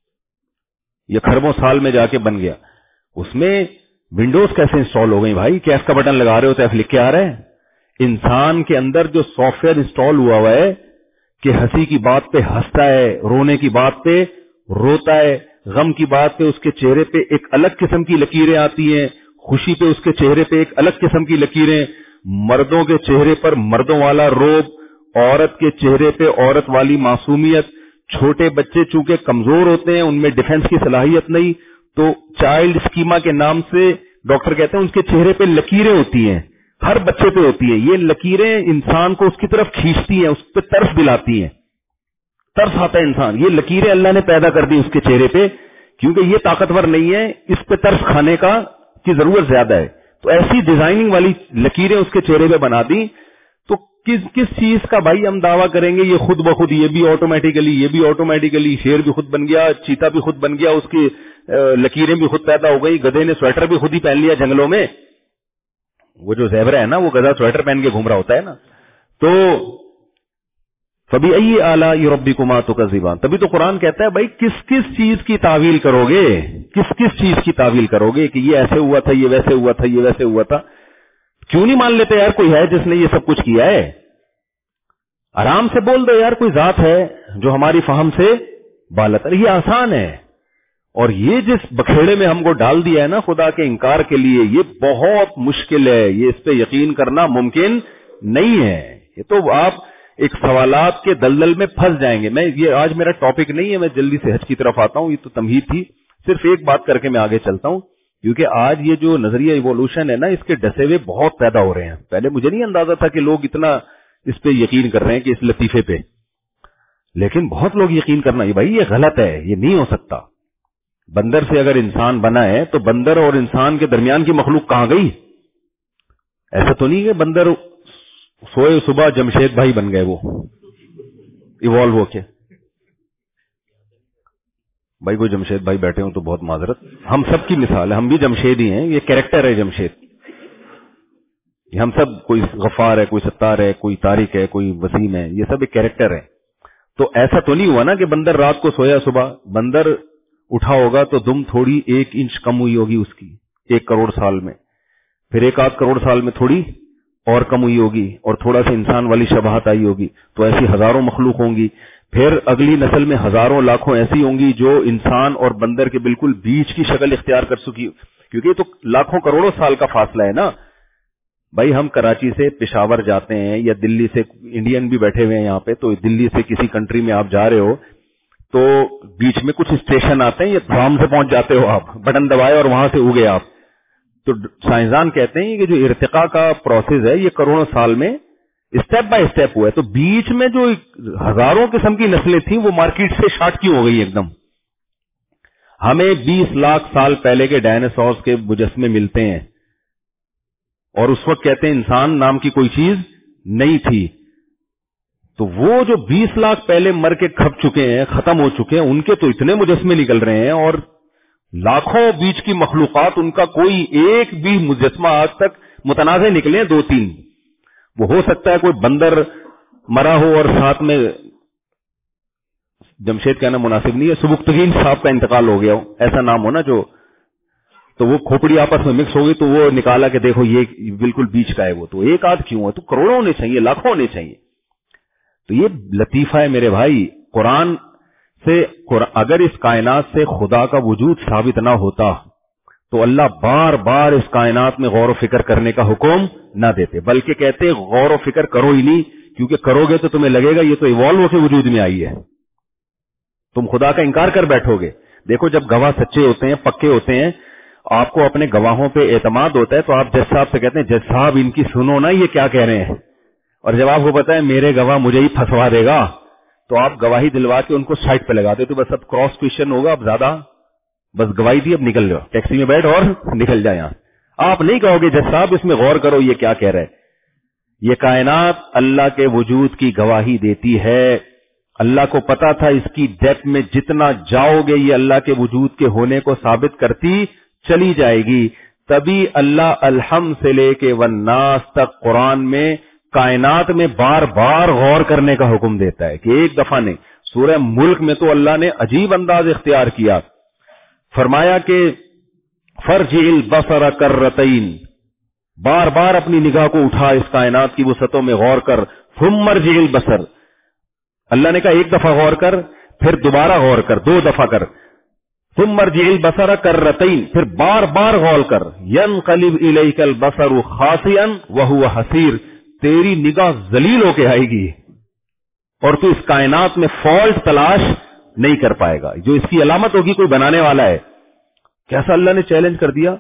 یہ خربوں سال میں جا کے بن گیا. اس میں ونڈوز کیسے انسٹال ہو گئی بھائی؟ کیف کا بٹن لگا رہے ہو تو ایف لکھ کے آ رہا ہے. انسان کے اندر جو سافٹ ویئر انسٹال ہوا ہوا ہے کہ ہنسی کی بات پہ ہنستا ہے, رونے کی بات پہ روتا ہے, غم کی بات پہ اس کے چہرے پہ ایک الگ قسم کی لکیریں آتی ہیں, خوشی پہ اس کے چہرے پہ ایک الگ قسم کی لکیریں, مردوں کے چہرے پر مردوں والا روب, عورت کے چہرے پہ عورت والی معصومیت. چھوٹے بچے چونکہ کمزور ہوتے ہیں, ان میں ڈیفنس کی صلاحیت نہیں, تو چائلڈ اسکیما کے نام سے ڈاکٹر کہتے ہیں اس کے چہرے پہ لکیریں ہوتی ہیں, ہر بچے پہ ہوتی ہیں. یہ لکیریں انسان کو اس کی طرف کھینچتی ہیں, اس پہ ترس دلاتی ہیں, ترس آتا ہے انسان. یہ لکیریں اللہ نے پیدا کر دی اس کے چہرے پہ, کیونکہ یہ طاقتور نہیں ہے, اس پہ ترس کھانے کا کی ضرورت زیادہ ہے. تو ایسی ڈیزائننگ والی لکیریں اس کے چہرے پہ بنا دی. تو کس کس چیز کا بھائی ہم دعویٰ کریں گے یہ خود بخود, یہ بھی آٹومیٹیکلی, یہ بھی آٹومیٹیکلی, شیر بھی خود بن گیا, چیتا بھی خود بن گیا, اس کی لکیریں بھی خود پیدا ہو گئی, گدھے نے سویٹر بھی خود ہی پہن لیا جنگلوں میں. وہ جو زیبرا ہے نا وہ گدھا سویٹر پہن کے گھوم رہا ہوتا ہے نا. تو فبأي آلاء ربكما تكذبان, تبھی تو قرآن کہتا ہے بھائی کس کس چیز کی تعویل کرو گے, کس کس چیز کی تعویل کرو گے کہ یہ ایسے ہوا تھا, یہ ویسے ہوا تھا, یہ ویسے ہوا تھا. کیوں نہیں مان لیتے یار کوئی ہے جس نے یہ سب کچھ کیا ہے؟ آرام سے بول دو یار کوئی ذات ہے جو ہماری فہم سے بالاتر. یہ آسان ہے. اور یہ جس بکھیڑے میں ہم کو ڈال دیا ہے نا خدا کے انکار کے لیے، یہ بہت مشکل ہے، یہ اس پہ یقین کرنا ممکن نہیں ہے. یہ تو آپ ایک سوالات کے دلدل میں پھنس جائیں گے. میں یہ آج میرا ٹاپک نہیں ہے، میں جلدی سے حج کی طرف آتا ہوں، یہ تو تمہید تھی. صرف ایک بات کر کے میں آگے چلتا ہوں، کیونکہ آج یہ جو نظریہ ایوولوشن ہے نا، اس کے ڈسے ہوئے بہت پیدا ہو رہے ہیں. پہلے مجھے نہیں اندازہ تھا کہ لوگ اتنا اس پہ یقین کر رہے ہیں کہ اس لطیفے پہ، لیکن بہت لوگ یقین کرنا یہ بھائی یہ غلط ہے، یہ نہیں ہو سکتا. بندر سے اگر انسان بنا ہے تو بندر اور انسان کے درمیان کی مخلوق کہاں گئی؟ ایسا تو نہیں کہ بندر سوئے صبح جمشید بھائی بن گئے وہ ایوالو ہو کے. بھائی کوئی جمشید بھائی بیٹھے ہوں تو بہت معذرت، ہم سب کی مثال ہے، ہم بھی جمشید ہی ہیں، یہ کیریکٹر ہے جمشید. ہم سب کوئی غفار ہے، کوئی ستار ہے، کوئی طارق ہے، کوئی وسیم ہے، یہ سب ایک کیریکٹر ہے. تو ایسا تو نہیں ہوا نا کہ بندر رات کو سویا صبح بندر اٹھا ہوگا تو دم تھوڑی ایک انچ کم ہوئی ہوگی اس کی ایک کروڑ سال میں، پھر ایک آدھ کروڑ سال میں تھوڑی اور کم ہوئی ہوگی اور تھوڑا سا انسان والی شباہت آئی ہوگی. تو ایسی ہزاروں مخلوق ہوں گی، پھر اگلی نسل میں ہزاروں لاکھوں ایسی ہوں گی جو انسان اور بندر کے بالکل بیچ کی شکل اختیار کر سکی، کیونکہ یہ تو لاکھوں کروڑوں سال کا فاصلہ ہے نا. بھائی ہم کراچی سے پشاور جاتے ہیں یا دلی سے، انڈین بھی بیٹھے ہوئے ہیں یہاں پہ، تو دلی سے کسی کنٹری میں آپ جا رہے ہو تو بیچ میں کچھ اسٹیشن آتے ہیں، یہ دھام سے پہنچ جاتے ہو آپ، بٹن دبائے اور وہاں سے اگے آپ. تو سائنسدان کہتے ہیں کہ جو ارتقاء کا پروسیس ہے یہ کروڑوں سال میں اسٹیپ بائی اسٹیپ ہوا ہے. تو بیچ میں جو ہزاروں قسم کی نسلیں تھیں وہ مارکیٹ سے شارٹ کیوں ہو گئی ایک دم؟ ہمیں بیس لاکھ سال پہلے کے ڈائناسورس کے مجسمے ملتے ہیں اور اس وقت کہتے ہیں انسان نام کی کوئی چیز نہیں تھی. تو وہ جو بیس لاکھ پہلے مر کے کھپ چکے ہیں، ختم ہو چکے ہیں، ان کے تو اتنے مجسمے نکل رہے ہیں، اور لاکھوں بیچ کی مخلوقات، ان کا کوئی ایک بھی مجسمہ آج تک متنازع نکلے دو تین. وہ ہو سکتا ہے کوئی بندر مرا ہو اور ساتھ میں جمشید کہنا مناسب نہیں ہے، سبکتگین صاحب کا انتقال ہو گیا ہو، ایسا نام ہو نا جو، تو وہ کھوپڑی آپس میں مکس ہو گئی تو وہ نکالا کہ دیکھو یہ بالکل بیچ کا ہے. وہ تو ایک آدھ کیوں ہے، تو کروڑوں ہونے چاہیے، لاکھوں ہونے چاہیے. تو یہ لطیفہ ہے میرے بھائی. قرآن سے اگر اس کائنات سے خدا کا وجود ثابت نہ ہوتا تو اللہ بار بار اس کائنات میں غور و فکر کرنے کا حکم نہ دیتے، بلکہ کہتے غور و فکر کرو ہی نہیں، کیونکہ کرو گے تو تمہیں لگے گا یہ تو ایوالو ہو کے وجود میں آئی ہے، تم خدا کا انکار کر بیٹھو گے. دیکھو جب گواہ سچے ہوتے ہیں، پکے ہوتے ہیں، آپ کو اپنے گواہوں پہ اعتماد ہوتا ہے، تو آپ جج صاحب سے کہتے ہیں جج صاحب ان کی سنو نا یہ کیا کہہ رہے ہیں. اور جب آپ کو پتا ہے میرے گواہ مجھے ہی پھنسوا دے گا تو آپ گواہی دلوا کے ان کو سائٹ پہ لگاتے. تو بس اب کراس کویشچن ہوگا، اب زیادہ بس گواہی دی، اب نکل جاؤ، ٹیکسی میں بیٹھ اور نکل جائے. یہاں آپ نہیں کہو گے جج صاحب اس میں غور کرو یہ کیا کہہ رہے. یہ کائنات اللہ کے وجود کی گواہی دیتی ہے. اللہ کو پتا تھا اس کی ڈیپتھ میں جتنا جاؤ گے یہ اللہ کے وجود کے ہونے کو ثابت کرتی چلی جائے گی. تبھی اللہ الحمد سے لے کے والناس تک قرآن میں کائنات میں بار بار غور کرنے کا حکم دیتا ہے کہ ایک دفعہ نہیں. سورہ ملک میں تو اللہ نے عجیب انداز اختیار کیا، فرمایا کہ فرجع البصر کرتین، بار بار اپنی نگاہ کو اٹھا اس کائنات کی وسعتوں میں غور کر. ثم ارجع البصر، اللہ نے کہا ایک دفعہ غور کر، پھر دوبارہ غور کر، دو دفعہ کر. ثم ارجع البصر کرتین، پھر بار بار غور کر. ينقلب الیک البصر خاسئا وهو حسیر، تیری نگاہ ذلیل ہو کے آئے گی اور تو اس کائنات میں فالٹ تلاش نہیں کر پائے گا. جو اس کی علامت ہوگی کوئی بنانے والا ہے. کیسا اللہ نے چیلنج کر دیا.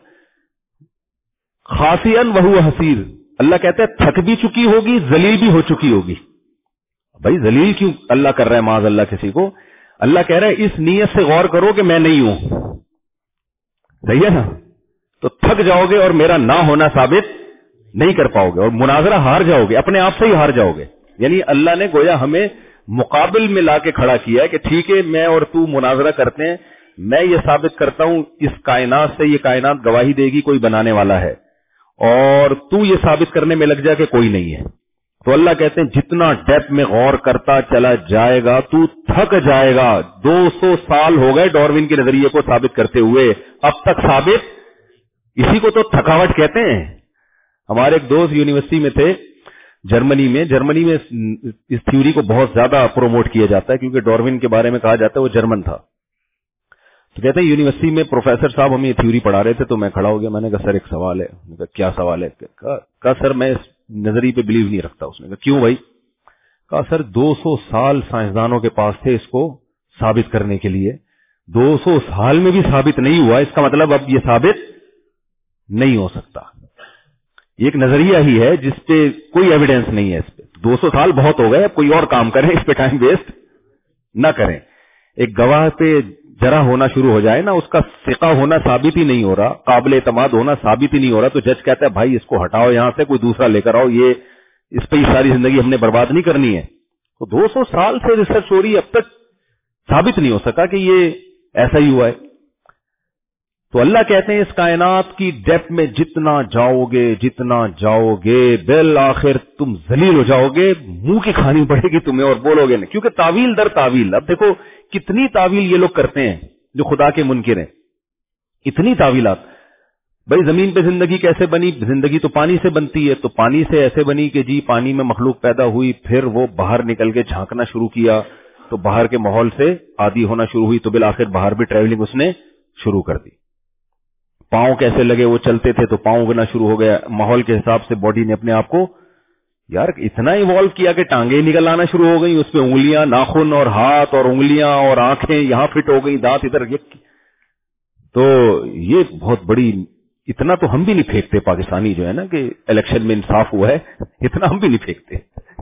خاسئا وهو حسیر، اللہ کہتا ہے تھک بھی چکی ہوگی، ذلیل بھی ہو چکی ہوگی. بھائی ذلیل کیوں اللہ کر رہا ہے معاذ اللہ کسی کو؟ اللہ کہہ رہا ہے اس نیت سے غور کرو کہ میں نہیں ہوں. صحیح ہے نا؟ تو تھک جاؤ گے اور میرا نہ ہونا ثابت نہیں کر پاؤ گے اور مناظرہ ہار جاؤ گے، اپنے آپ سے ہی ہار جاؤ گے. یعنی اللہ نے گویا ہمیں مقابل میں لا کے کھڑا کیا ہے کہ ٹھیک ہے میں اور تو مناظرہ کرتے ہیں، میں یہ ثابت کرتا ہوں اس کائنات سے، یہ کائنات گواہی دے گی کوئی بنانے والا ہے، اور تو یہ ثابت کرنے میں لگ جا کہ کوئی نہیں ہے. تو اللہ کہتے ہیں جتنا ڈیپتھ میں غور کرتا چلا جائے گا تو تھک جائے گا. دو سو سال ہو گئے ڈاروین کے نظریے کو ثابت کرتے ہوئے، اب تک ثابت، اسی کو تو تھکاوٹ کہتے ہیں. ہمارے ایک دوست یونیورسٹی میں تھے جرمنی میں. جرمنی میں اس تھیوری کو بہت زیادہ پروموٹ کیا جاتا ہے کیونکہ ڈاروین کے بارے میں کہا جاتا ہے وہ جرمن تھا. تو تو کہتے ہیں یونیورسٹی میں پروفیسر صاحب ہمیں تھیوری پڑھا رہے تھے تو میں کھڑا ہو گیا, میں نے کہا سر ایک سوال ہے. میں کہا کیا سوال ہے؟ کہا سر میں اس نظریے پہ بلیو نہیں رکھتا. اس نے کہا کیوں بھائی؟ کہا سر دو سو سال سائنسدانوں کے پاس تھے اس کو ثابت کرنے کے لیے, دو سو سال میں بھی ثابت نہیں ہوا, اس کا مطلب اب یہ ثابت نہیں ہو سکتا. یہ ایک نظریہ ہی ہے جس پہ کوئی ایویڈنس نہیں ہے. اس پہ دو سو سال بہت ہو گئے, اب کوئی اور کام کریں, اس پہ ٹائم ویسٹ نہ کریں. ایک گواہ پہ جرح ہونا شروع ہو جائے نا, اس کا ثقہ ہونا ثابت ہی نہیں ہو رہا, قابل اعتماد ہونا ثابت ہی نہیں ہو رہا, تو جج کہتا ہے بھائی اس کو ہٹاؤ یہاں سے, کوئی دوسرا لے کر آؤ, یہ اس پہ ہی ساری زندگی ہم نے برباد نہیں کرنی ہے. تو دو سو سال سے ریسرچ ہو رہی ہے, اب تک ثابت نہیں ہو سکا کہ یہ ایسا ہی ہوا ہے. تو اللہ کہتے ہیں اس کائنات کی ڈیپتھ میں جتنا جاؤ گے جتنا جاؤ گے بالآخر تم ذلیل ہو جاؤ گے, منہ کی کھانی پڑے گی تمہیں اور بولو گے نہیں, کیونکہ تعویل در تعویل. اب دیکھو کتنی تعویل یہ لوگ کرتے ہیں جو خدا کے منکر ہیں, اتنی تعویلات. بھائی زمین پہ زندگی کیسے بنی؟ زندگی تو پانی سے بنتی ہے, تو پانی سے ایسے بنی کہ جی پانی میں مخلوق پیدا ہوئی, پھر وہ باہر نکل کے جھانکنا شروع کیا تو باہر کے ماحول سے عادی ہونا شروع ہوئی, تو بالآخر باہر بھی ٹریولنگ اس نے شروع کر دی. پاؤں کیسے لگے؟ وہ چلتے تھے تو پاؤں اگنا شروع ہو گیا, ماحول کے حساب سے باڈی نے اپنے آپ کو یار اتنا ایوالو کیا کہ ٹانگیں نکل آنا شروع ہو گئی, اس پہ انگلیاں, ناخن اور ہاتھ اور انگلیاں اور آنکھیں یہاں فٹ ہو گئی, دانت ادھر. تو یہ بہت بڑی, اتنا تو ہم بھی نہیں پھینکتے پاکستانی جو ہے نا کہ الیکشن میں انصاف ہوا ہے, اتنا ہم بھی نہیں پھینکتے.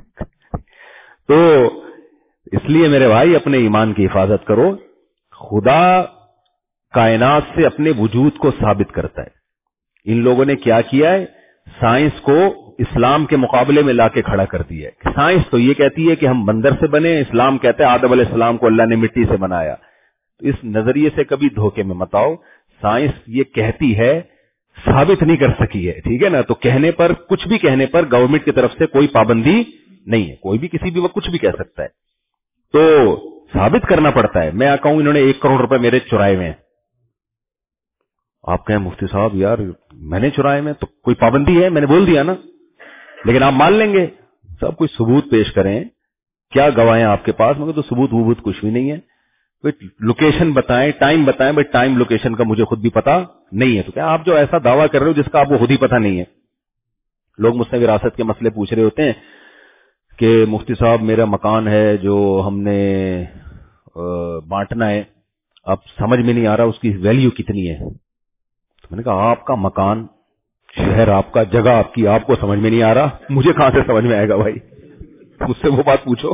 تو اس لیے میرے بھائی اپنے ایمان کی حفاظت کرو. خدا کائنات سے اپنے وجود کو ثابت کرتا ہے. ان لوگوں نے کیا کیا ہے؟ سائنس کو اسلام کے مقابلے میں لا کے کھڑا کر دیا ہے. سائنس تو یہ کہتی ہے کہ ہم بندر سے بنے, اسلام کہتا ہے آدم علیہ السلام کو اللہ نے مٹی سے بنایا. تو اس نظریے سے کبھی دھوکے میں مت آؤ. سائنس یہ کہتی ہے, ثابت نہیں کر سکی ہے, ٹھیک ہے نا. تو کہنے پر, کچھ بھی کہنے پر گورنمنٹ کی طرف سے کوئی پابندی نہیں ہے, کوئی بھی کسی بھی وقت کچھ بھی کہہ سکتا ہے. تو ثابت کرنا پڑتا ہے. میں کہوں انہوں نے ایک کروڑ روپے میرے چرائے ہوئے ہیں, آپ کہیں مفتی صاحب یار میں نے چرائے میں, تو کوئی پابندی ہے؟ میں نے بول دیا نا. لیکن آپ مان لیں گے سب کوئی ثبوت پیش کریں, کیا گواہیں آپ کے پاس؟ مگر تو ثبوت وبوت کچھ بھی نہیں ہے. لوکیشن بتائیں, ٹائم بتائیں. بھائی ٹائم لوکیشن کا مجھے خود بھی پتا نہیں ہے. تو کیا آپ جو ایسا دعویٰ کر رہے ہو جس کا آپ کو خود ہی پتا نہیں ہے؟ لوگ مجھ سے وراثت کے مسئلے پوچھ رہے ہوتے ہیں کہ مفتی صاحب میرا مکان ہے جو ہم نے بانٹنا ہے, اب سمجھ میں نہیں آ رہا اس کی ویلیو کتنی ہے. میں نے کہا آپ کا مکان, شہر آپ کا, جگہ آپ کی, آپ کو سمجھ میں نہیں آ رہا, مجھے کہاں سے سمجھ میں آئے گا بھائی؟ مجھ سے وہ بات پوچھو.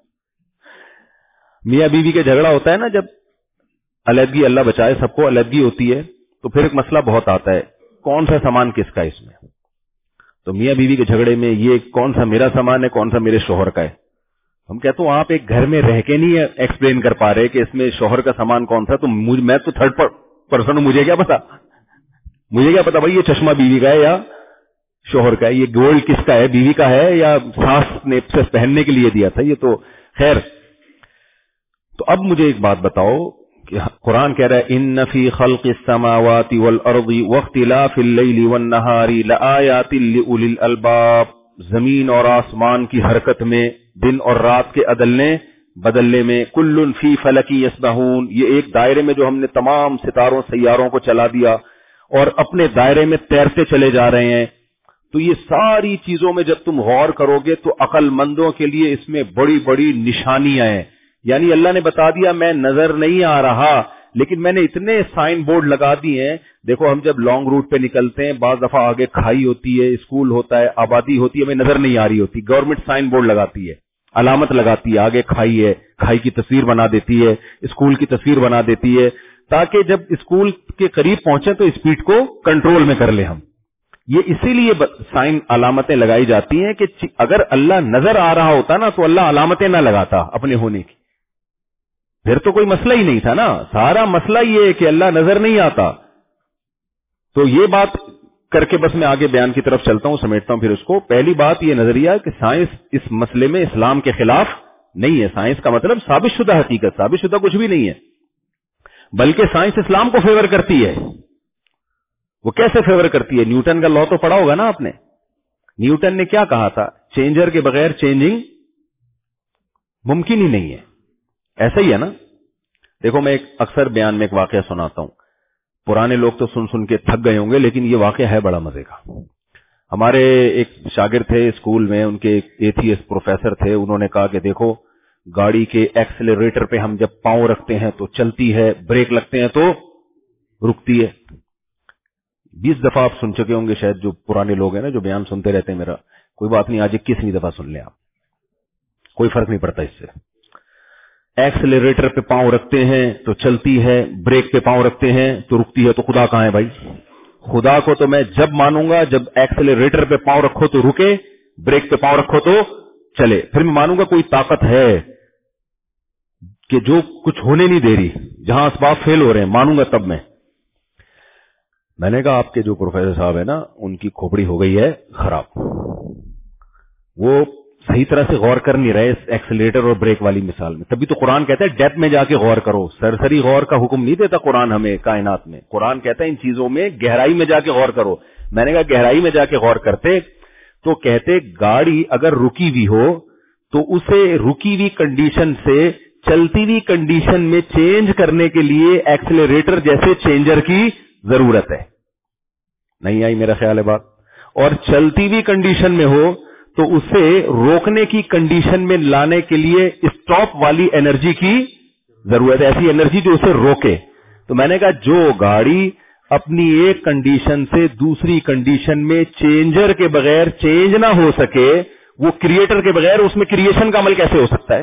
میاں بیوی کے جھگڑا ہوتا ہے نا جب, علیحدگی, اللہ بچائے سب کو, علیحدگی ہوتی ہے تو پھر ایک مسئلہ بہت آتا ہے, کون سا سامان کس کا ہے اس میں. تو میاں بیوی کے جھگڑے میں یہ کون سا میرا سامان ہے, کون سا میرے شوہر کا ہے. ہم کہتے ہیں آپ ایک گھر میں رہ کے نہیں ایکسپلین کر پا رہے کہ اس میں شوہر کا سامان کون سا. تو میں تو تھرڈ پرسن ہوں, مجھے کیا پتا, مجھے کیا پتا بھائی یہ چشمہ بیوی کا ہے یا شوہر کا ہے, یہ گولڈ کس کا ہے, بیوی کا ہے یا ساس نے پہننے کے لیے دیا تھا. یہ تو خیر. تو اب مجھے ایک بات بتاؤ کہ قرآن کہہ رہا ہے ان فی خلق السماوات والارض واختلاف اللیل والنہار لآیات لأولی الالباب, زمین اور آسمان کی حرکت میں, دن اور رات کے عدلنے بدلنے میں, کل فی فلک یسبحون, یہ ایک دائرے میں جو ہم نے تمام ستاروں سیاروں کو چلا دیا اور اپنے دائرے میں تیرتے چلے جا رہے ہیں. تو یہ ساری چیزوں میں جب تم غور کرو گے تو عقل مندوں کے لیے اس میں بڑی بڑی نشانیاں ہیں. یعنی اللہ نے بتا دیا میں نظر نہیں آ رہا, لیکن میں نے اتنے سائن بورڈ لگا دیے ہیں. دیکھو ہم جب لانگ روٹ پہ نکلتے ہیں, بعض دفعہ آگے کھائی ہوتی ہے, اسکول ہوتا ہے, آبادی ہوتی ہے, ہمیں نظر نہیں آ رہی ہوتی, گورنمنٹ سائن بورڈ لگاتی ہے, علامت لگاتی ہے, آگے کھائی ہے, کھائی کی تصویر بنا دیتی ہے, اسکول کی تصویر بنا دیتی ہے, تاکہ جب اسکول کے قریب پہنچے تو اسپیڈ کو کنٹرول میں کر لیں ہم. یہ اسی لیے سائن علامتیں لگائی جاتی ہیں کہ اگر اللہ نظر آ رہا ہوتا نا تو اللہ علامتیں نہ لگاتا اپنے ہونے کی, پھر تو کوئی مسئلہ ہی نہیں تھا نا. سارا مسئلہ یہ ہے کہ اللہ نظر نہیں آتا. تو یہ بات کر کے بس میں آگے بیان کی طرف چلتا ہوں, سمیٹتا ہوں پھر اس کو. پہلی بات یہ نظریہ کہ سائنس اس مسئلے میں اسلام کے خلاف نہیں ہے. سائنس کا مطلب ثابت شدہ حقیقت, ثابت شدہ کچھ بھی نہیں ہے, بلکہ سائنس اسلام کو فیور کرتی ہے. وہ کیسے فیور کرتی ہے؟ نیوٹن کا لا تو پڑھا ہوگا نا آپ نے. نیوٹن نے کیا کہا تھا؟ چینجر کے بغیر چینجنگ ممکن ہی نہیں ہے. ایسا ہی ہے نا. دیکھو میں ایک اکثر بیان میں ایک واقعہ سناتا ہوں, پرانے لوگ تو سن سن کے تھک گئے ہوں گے, لیکن یہ واقعہ ہے بڑا مزے کا. ہمارے ایک شاگرد تھے اسکول میں, ان کے ایک ایتھیسٹ پروفیسر تھے, انہوں نے کہا کہ دیکھو گاڑی کے ایکسلریٹر پہ ہم جب پاؤں رکھتے ہیں تو چلتی ہے, بریک لگتے ہیں تو رکتی ہے. بیس دفعہ آپ سن چکے ہوں گے شاید, جو پرانے لوگ ہیں نا جو بیان سنتے رہتے ہیں میرا. کوئی بات نہیں, آج اکیسویں دفعہ سن لیں آپ, کوئی فرق نہیں پڑتا اس سے. ایکسلریٹر پہ پاؤں رکھتے ہیں تو چلتی ہے, بریک پہ پاؤں رکھتے ہیں تو رکتی ہے. تو خدا کہاں ہے بھائی؟ خدا کو تو میں جب مانوں گا جب ایکسلریٹر پہ پاؤں رکھو تو رکے, بریک پہ پاؤں رکھو تو چلے. پھر میں مانوں گا کوئی طاقت ہے کہ جو کچھ ہونے نہیں دے رہی, جہاں اسباب فیل ہو رہے ہیں, مانوں گا تب میں. میں نے کہا آپ کے جو پروفیسر صاحب ہیں نا, ان کی کھوپڑی ہو گئی ہے خراب, وہ صحیح طرح سے غور کر نہیں رہے اس ایکسیلیٹر اور بریک والی مثال میں. تبھی تو قرآن کہتا ہے ڈیپتھ میں جا کے غور کرو. سرسری غور کا حکم نہیں دیتا قرآن ہمیں کائنات میں. قرآن کہتا ہے ان چیزوں میں گہرائی میں جا کے غور کرو. میں نے کہا گہرائی میں جا کے غور کرتے تو کہتے گاڑی اگر رکی ہوئی ہو تو اسے رکی ہوئی کنڈیشن سے چلتی ہوئی کنڈیشن میں چینج کرنے کے لیے ایکسیلریٹر جیسے چینجر کی ضرورت ہے. نہیں آئی میرا خیال ہے بات؟ اور چلتی ہوئی کنڈیشن میں ہو تو اسے روکنے کی کنڈیشن میں لانے کے لیے اسٹاپ والی انرجی کی ضرورت ہے, ایسی انرجی جو اسے روکے. تو میں نے کہا جو گاڑی اپنی ایک کنڈیشن سے دوسری کنڈیشن میں چینجر کے بغیر چینج نہ ہو سکے, وہ کریٹر کے بغیر اس میں کریشن کا عمل کیسے ہو سکتا ہے؟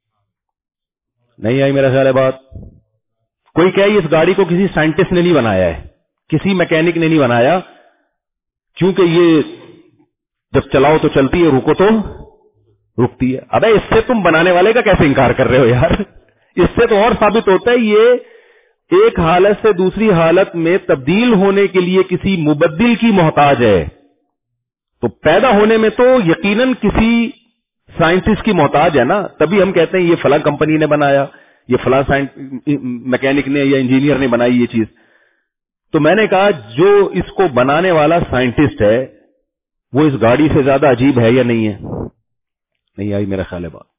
نہیں آئی میرا خیال ہے بات؟ کوئی کہے اس گاڑی کو کسی سائنٹسٹ نے نہیں بنایا ہے, کسی میکینک نے نہیں بنایا, کیونکہ یہ جب چلاؤ تو چلتی ہے, رکو تو رکتی ہے. ابے اس سے تم بنانے والے کا کیسے انکار کر رہے ہو یار؟ اس سے تو اور ثابت ہوتا ہے یہ ایک حالت سے دوسری حالت میں تبدیل ہونے کے لیے کسی مبدل کی محتاج ہے. تو پیدا ہونے میں تو یقیناً کسی سائنٹسٹ کی محتاج ہے نا, تبھی ہم کہتے ہیں یہ فلاں کمپنی نے بنایا, یہ فلاں میکینک نے یا انجینئر نے بنائی یہ چیز. تو میں نے کہا جو اس کو بنانے والا سائنٹسٹ ہے وہ اس گاڑی سے زیادہ عجیب ہے یا نہیں ہے؟ نہیں آئی میرا خیال ہے بات؟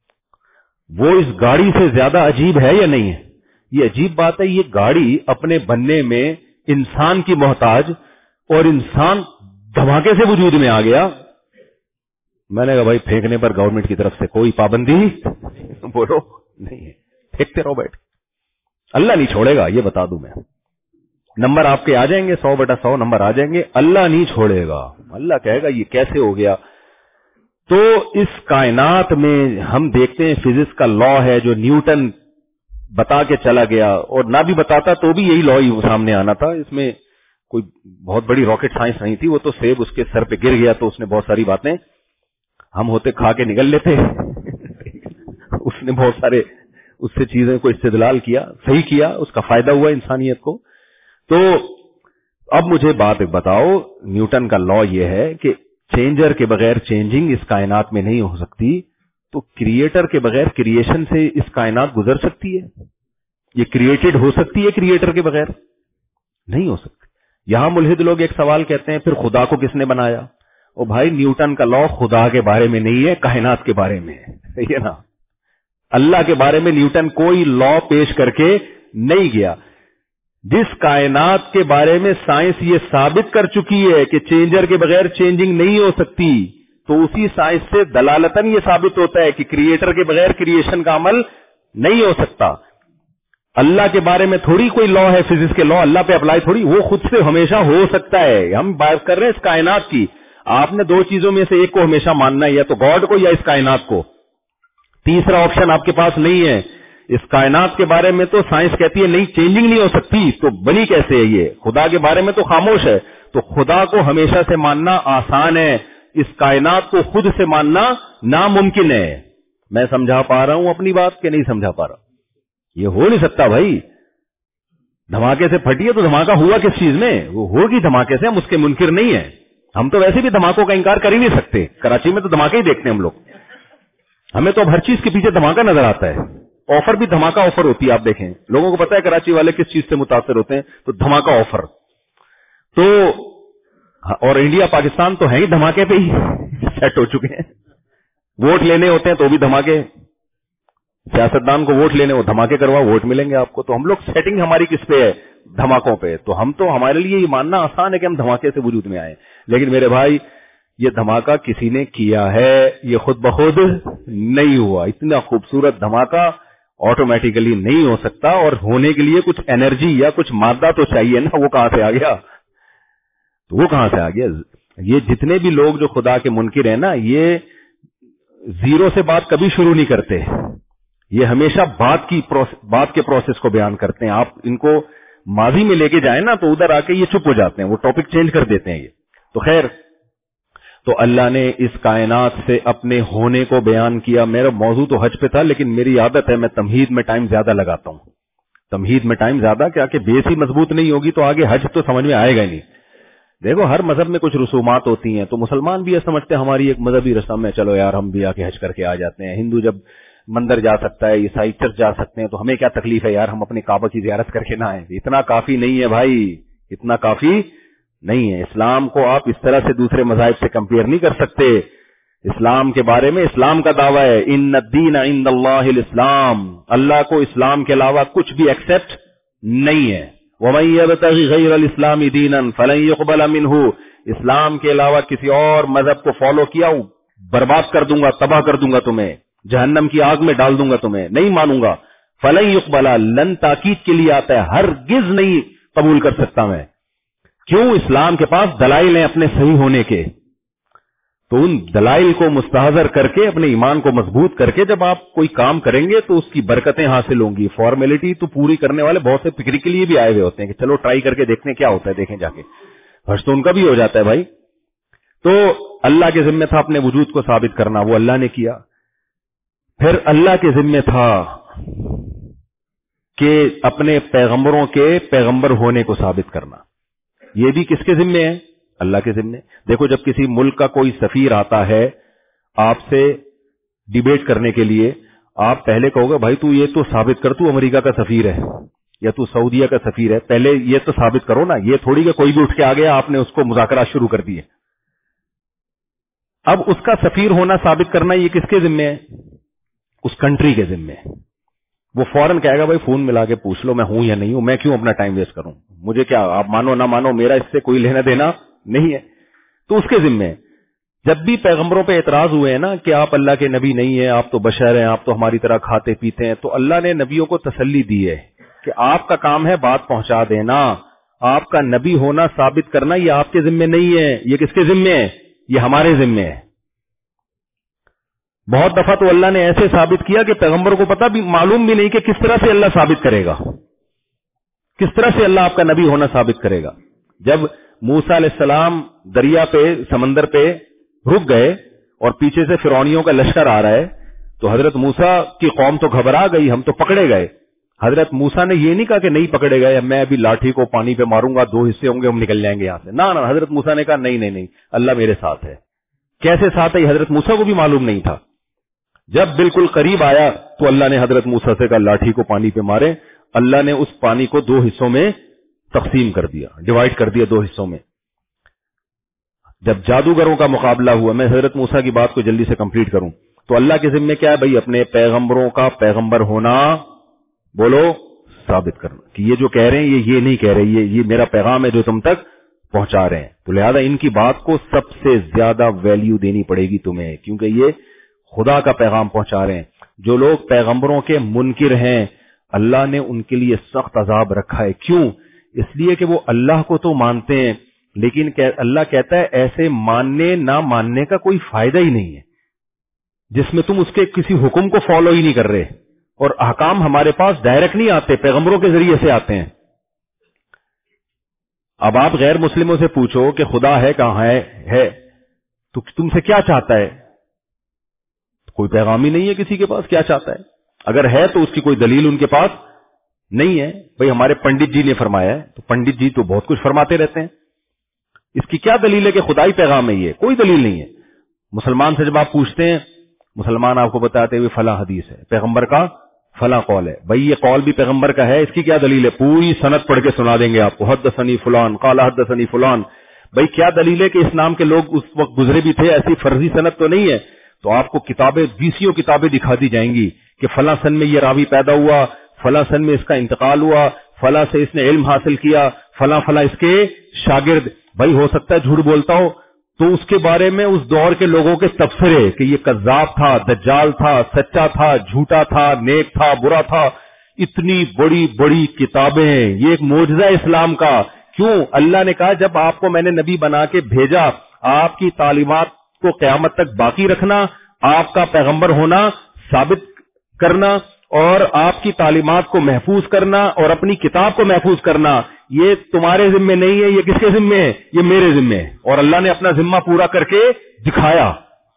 وہ اس گاڑی سے زیادہ عجیب ہے یا نہیں ہے؟ یہ عجیب بات ہے. یہ گاڑی اپنے بننے میں انسان کی محتاج, اور انسان دھماکے سے وجود میں آ گیا. میں نے کہا بھائی پھینکنے پر گورنمنٹ کی طرف سے کوئی پابندی بولو نہیں ہے, پھینکتے رہو بیٹھ, اللہ نہیں چھوڑے گا, یہ بتا دوں میں. نمبر آپ کے آ جائیں گے, سو بٹا سو نمبر آ جائیں گے, اللہ نہیں چھوڑے گا. اللہ کہے گا یہ کیسے ہو گیا. تو اس کائنات میں ہم دیکھتے ہیں فزکس کا لا ہے جو نیوٹن بتا کے چلا گیا, اور نہ بھی بتاتا تو بھی یہی لا ہی سامنے آنا تھا. اس میں کوئی بہت بڑی راکٹ سائنس نہیں تھی, وہ تو سیب اس کے سر پہ گر گیا تو اس نے بہت ساری باتیں ہم ہوتے کھا کے نگل لیتے. اس نے بہت سارے اس سے چیزیں کو استدلال کیا, صحیح کیا, اس کا فائدہ ہوا انسانیت کو. تو اب مجھے بات بتاؤ, نیوٹن کا لا یہ ہے کہ چینجر کے بغیر چینجنگ اس کائنات میں نہیں ہو سکتی, تو کریٹر کے بغیر کریشن سے اس کائنات گزر سکتی ہے؟ یہ کریٹڈ ہو سکتی ہے کریٹر کے بغیر؟ نہیں ہو سکتی. یہاں ملحد لوگ ایک سوال کہتے ہیں پھر خدا کو کس نے بنایا؟ او بھائی نیوٹن کا لا خدا کے بارے میں نہیں ہے, کائنات کے بارے میں ہے, یہ نا. اللہ کے بارے میں نیوٹن کوئی لا پیش کر کے نہیں گیا. جس کائنات کے بارے میں سائنس یہ ثابت کر چکی ہے کہ چینجر کے بغیر چینجنگ نہیں ہو سکتی, تو اسی سائنس سے دلالتاً یہ ثابت ہوتا ہے کہ کریٹر کے بغیر کریشن کا عمل نہیں ہو سکتا. اللہ کے بارے میں تھوڑی کوئی لا ہے فزکس کے لا اللہ پہ اپلائی تھوڑی, وہ خود سے ہمیشہ ہو سکتا ہے. ہم بات کر رہے ہیں اس کائنات کی. آپ نے دو چیزوں میں سے ایک کو ہمیشہ ماننا ہے, یا تو گاڈ کو یا اس کائنات کو. تیسرا آپشن آپ کے پاس نہیں ہے. اس کائنات کے بارے میں تو سائنس کہتی ہے نہیں چینجنگ نہیں ہو سکتی, تو بنی کیسے ہے یہ؟ خدا کے بارے میں تو خاموش ہے. تو خدا کو ہمیشہ سے ماننا آسان ہے, اس کائنات کو خود سے ماننا ناممکن ہے. میں سمجھا پا رہا ہوں اپنی بات کہ نہیں سمجھا پا رہا؟ یہ ہو نہیں سکتا بھائی. دھماکے سے پھٹی ہے تو دھماکہ ہوا کس چیز میں؟ وہ ہوگی دھماکے سے, ہم اس کے منکر نہیں ہیں. ہم تو ویسے بھی دھماکوں کا انکار کر ہی نہیں سکتے. کراچی میں تو دھماکے ہی دیکھتے ہیں ہم لوگ. ہمیں تو اب ہر چیز کے پیچھے دھماکہ نظر آتا ہے. آفر بھی دھماکہ آفر ہوتی ہے. آپ دیکھیں لوگوں کو پتا ہے کراچی والے کس چیز سے متاثر ہوتے ہیں, تو دھماکہ آفر. تو اور انڈیا پاکستان تو ہے ہی دھماکے پہ ہی سیٹ ہو چکے ہیں. ووٹ لینے ہوتے ہیں تو بھی دھماکے, سیاستدان کو ووٹ لینے، وہ دھماکے کروا ووٹ ملیں گے آپ کو. تو ہم لوگ سیٹنگ ہماری کس پہ ہے؟ دھماکوں پہ. تو ہم تو ہمارے لیے یہ ماننا آسان ہے کہ ہم دھماکے سے وجود میں آئے، لیکن میرے بھائی یہ دھماکہ کسی نے کیا ہے، یہ خود بخود نہیں ہوا. اتنا خوبصورت دھماکہ آٹومیٹیکلی نہیں ہو سکتا، اور ہونے کے لیے کچھ انرجی یا کچھ مادہ تو چاہیے نا. وہ کہاں سے آ گیا؟ تو وہ کہاں سے آ گیا؟ یہ جتنے بھی لوگ جو خدا کے منکر ہیں نا، یہ زیرو سے بات کبھی شروع نہیں کرتے، یہ ہمیشہ بات کی بات کے پروسیس کو بیان کرتے ہیں. آپ ان کو ماضی میں لے کے جائیں نا تو ادھر آ کے یہ چپ ہو جاتے ہیں، وہ ٹاپک چینج کر دیتے ہیں. یہ تو خیر، تو اللہ نے اس کائنات سے اپنے ہونے کو بیان کیا. میرا موضوع تو حج پہ تھا، لیکن میری عادت ہے میں تمہید میں ٹائم زیادہ لگاتا ہوں. تمہید میں ٹائم زیادہ کیا کہ بیس ہی مضبوط نہیں ہوگی تو آگے حج تو سمجھ میں آئے گا نہیں. دیکھو ہر مذہب میں کچھ رسومات ہوتی ہیں، تو مسلمان بھی یہ سمجھتے ہیں ہماری ایک مذہبی رسم ہے، چلو یار ہم بھی آ کے حج کر کے آ جاتے ہیں. ہندو جب مندر جا سکتا ہے، عیسائی چرچ جا سکتے ہیں، تو ہمیں کیا تکلیف ہے یار ہم اپنے کعبہ کی زیارت کر کے نہ آئیں. اتنا کافی نہیں ہے بھائی، اتنا کافی نہیں ہے. اسلام کو آپ اس طرح سے دوسرے مذاہب سے کمپیئر نہیں کر سکتے. اسلام کے بارے میں اسلام کا دعویٰ ہے، ان الدین عند اللہ الاسلام، اللہ کو اسلام کے علاوہ کچھ بھی ایکسپٹ نہیں ہے. وَمَن يَبْتَغِ غَيْرَ الْإِسْلَامِ دِينًا فَلَن يُقْبَلَ مِنْهُ، اسلام کے علاوہ کسی اور مذہب کو فالو کیا برباد کر دوں گا، تباہ کر دوں گا تمہیں، جہنم کی آگ میں ڈال دوں گا تمہیں، نہیں مانوں گا. فَلَن يُقْبَلَ، لن تاکید کے لیے آتا ہے، ہرگز نہیں قبول کر سکتا میں. کیوں؟ اسلام کے پاس دلائل ہیں اپنے صحیح ہونے کے. تو ان دلائل کو مستحضر کر کے اپنے ایمان کو مضبوط کر کے جب آپ کوئی کام کریں گے تو اس کی برکتیں حاصل ہوں گی. فارمیلٹی تو پوری کرنے والے بہت سے فکری کے لیے بھی آئے ہوئے ہوتے ہیں کہ چلو ٹرائی کر کے دیکھنے کیا ہوتا ہے، دیکھیں جا کے. فرض تو ان کا بھی ہو جاتا ہے بھائی. تو اللہ کے ذمہ تھا اپنے وجود کو ثابت کرنا، وہ اللہ نے کیا. پھر اللہ کے ذمہ تھا کہ اپنے پیغمبروں کے پیغمبر ہونے کو ثابت کرنا. یہ بھی کس کے ذمہ ہے؟ اللہ کے ذمہ. دیکھو جب کسی ملک کا کوئی سفیر آتا ہے آپ سے ڈیبیٹ کرنے کے لیے، آپ پہلے کہو گے بھائی تو یہ تو ثابت کر تو امریکہ کا سفیر ہے یا تو سعودیہ کا سفیر ہے، پہلے یہ تو ثابت کرو نا. یہ تھوڑی کہ کوئی بھی اٹھ کے آ گیا آپ نے اس کو مذاکرات شروع کر دیے. اب اس کا سفیر ہونا ثابت کرنا یہ کس کے ذمہ ہے؟ اس کنٹری کے ذمہ ہے. وہ فوراً کہے گا بھائی فون ملا کے پوچھ لو میں ہوں یا نہیں ہوں، میں کیوں اپنا ٹائم ویسٹ کروں، مجھے کیا، آپ مانو نہ مانو میرا اس سے کوئی لینا دینا نہیں ہے. تو اس کے ذمہ ہے. جب بھی پیغمبروں پہ اعتراض ہوئے ہیں نا کہ آپ اللہ کے نبی نہیں ہیں، آپ تو بشر ہیں، آپ تو ہماری طرح کھاتے پیتے ہیں، تو اللہ نے نبیوں کو تسلی دی ہے کہ آپ کا کام ہے بات پہنچا دینا، آپ کا نبی ہونا ثابت کرنا یہ آپ کے ذمہ نہیں ہے. یہ کس کے ذمہ ہے؟ یہ ہمارے ذمہ ہے. بہت دفعہ تو اللہ نے ایسے ثابت کیا کہ پیغمبر کو پتہ بھی معلوم بھی نہیں کہ کس طرح سے اللہ ثابت کرے گا، کس طرح سے اللہ آپ کا نبی ہونا ثابت کرے گا. جب موسیٰ علیہ السلام دریا پہ سمندر پہ رک گئے اور پیچھے سے فرعونیوں کا لشکر آ رہا ہے تو حضرت موسیٰ کی قوم تو گھبرا گئی، ہم تو پکڑے گئے. حضرت موسیٰ نے یہ نہیں کہا کہ نہیں پکڑے گئے، میں ابھی لاٹھی کو پانی پہ ماروں گا، دو حصے ہوں گے، ہم نکل جائیں گے یہاں سے. نہ نہ، حضرت موسیٰ نے کہا نہیں نہیں نہیں، اللہ میرے ساتھ ہے. کیسے ساتھ ہے؟ حضرت موسیٰ کو بھی معلوم نہیں تھا. جب بالکل قریب آیا تو اللہ نے حضرت موسیٰ سے کہا لاٹھی کو پانی پہ مارے. اللہ نے اس پانی کو دو حصوں میں تقسیم کر دیا، ڈیوائڈ کر دیا دو حصوں میں. جب جادوگروں کا مقابلہ ہوا، میں حضرت موسیٰ کی بات کو جلدی سے کمپلیٹ کروں، تو اللہ کے ذمہ کیا ہے بھائی؟ اپنے پیغمبروں کا پیغمبر ہونا بولو ثابت کرنا کہ یہ جو کہہ رہے ہیں یہ یہ نہیں کہہ رہے، یہ یہ میرا پیغام ہے جو تم تک پہنچا رہے ہیں. تو لہذا ان کی بات کو سب سے زیادہ ویلیو دینی پڑے گی تمہیں، کیونکہ یہ خدا کا پیغام پہنچا رہے ہیں. جو لوگ پیغمبروں کے منکر ہیں اللہ نے ان کے لیے سخت عذاب رکھا ہے. کیوں؟ اس لیے کہ وہ اللہ کو تو مانتے ہیں لیکن اللہ کہتا ہے ایسے ماننے نہ ماننے کا کوئی فائدہ ہی نہیں ہے جس میں تم اس کے کسی حکم کو فالو ہی نہیں کر رہے، اور احکام ہمارے پاس ڈائریکٹ نہیں آتے، پیغمبروں کے ذریعے سے آتے ہیں. اب آپ غیر مسلموں سے پوچھو کہ خدا ہے کہاں ہے ہے تو تم سے کیا چاہتا ہے؟ کوئی پیغام ہی نہیں ہے کسی کے پاس کیا چاہتا ہے. اگر ہے تو اس کی کوئی دلیل ان کے پاس نہیں ہے. بھئی ہمارے پنڈت جی نے فرمایا ہے، تو پنڈت جی تو بہت کچھ فرماتے رہتے ہیں، اس کی کیا دلیل ہے کہ خدائی پیغام ہے؟ یہ کوئی دلیل نہیں ہے. مسلمان سے جب آپ پوچھتے ہیں، مسلمان آپ کو بتاتے ہوئے فلاں حدیث ہے، پیغمبر کا فلاں قول ہے. بھئی یہ قول بھی پیغمبر کا ہے، اس کی کیا دلیل ہے؟ پوری سند پڑھ کے سنا دیں گے آپ کو، حدثنی فلان قال حدثنی فلان. بھئی کیا دلیل ہے کہ اس نام کے لوگ اس وقت گزرے بھی تھے؟ ایسی فرضی سند تو نہیں ہے. تو آپ کو کتابیں بیسیوں کتابیں دکھا دی جائیں گی کہ فلاں سن میں یہ راوی پیدا ہوا، فلاں سن میں اس کا انتقال ہوا، فلاں سے اس نے علم حاصل کیا، فلاں فلاں اس کے شاگرد. بھائی ہو سکتا ہے جھوٹ بولتا ہو، تو اس کے بارے میں اس دور کے لوگوں کے تبصرے کہ یہ کذاب تھا، دجال تھا، سچا تھا، جھوٹا تھا، نیک تھا، برا تھا. اتنی بڑی بڑی کتابیں، یہ ایک معجزہ اسلام کا. کیوں؟ اللہ نے کہا جب آپ کو میں نے نبی بنا کے بھیجا، آپ کی تعلیمات کو قیامت تک باقی رکھنا، آپ کا پیغمبر ہونا ثابت کرنا، اور آپ کی تعلیمات کو محفوظ کرنا اور اپنی کتاب کو محفوظ کرنا، یہ تمہارے ذمے نہیں ہے، یہ کس کے ذمے ہے؟ یہ میرے ذمے ہے. اور اللہ نے اپنا ذمہ پورا کر کے دکھایا.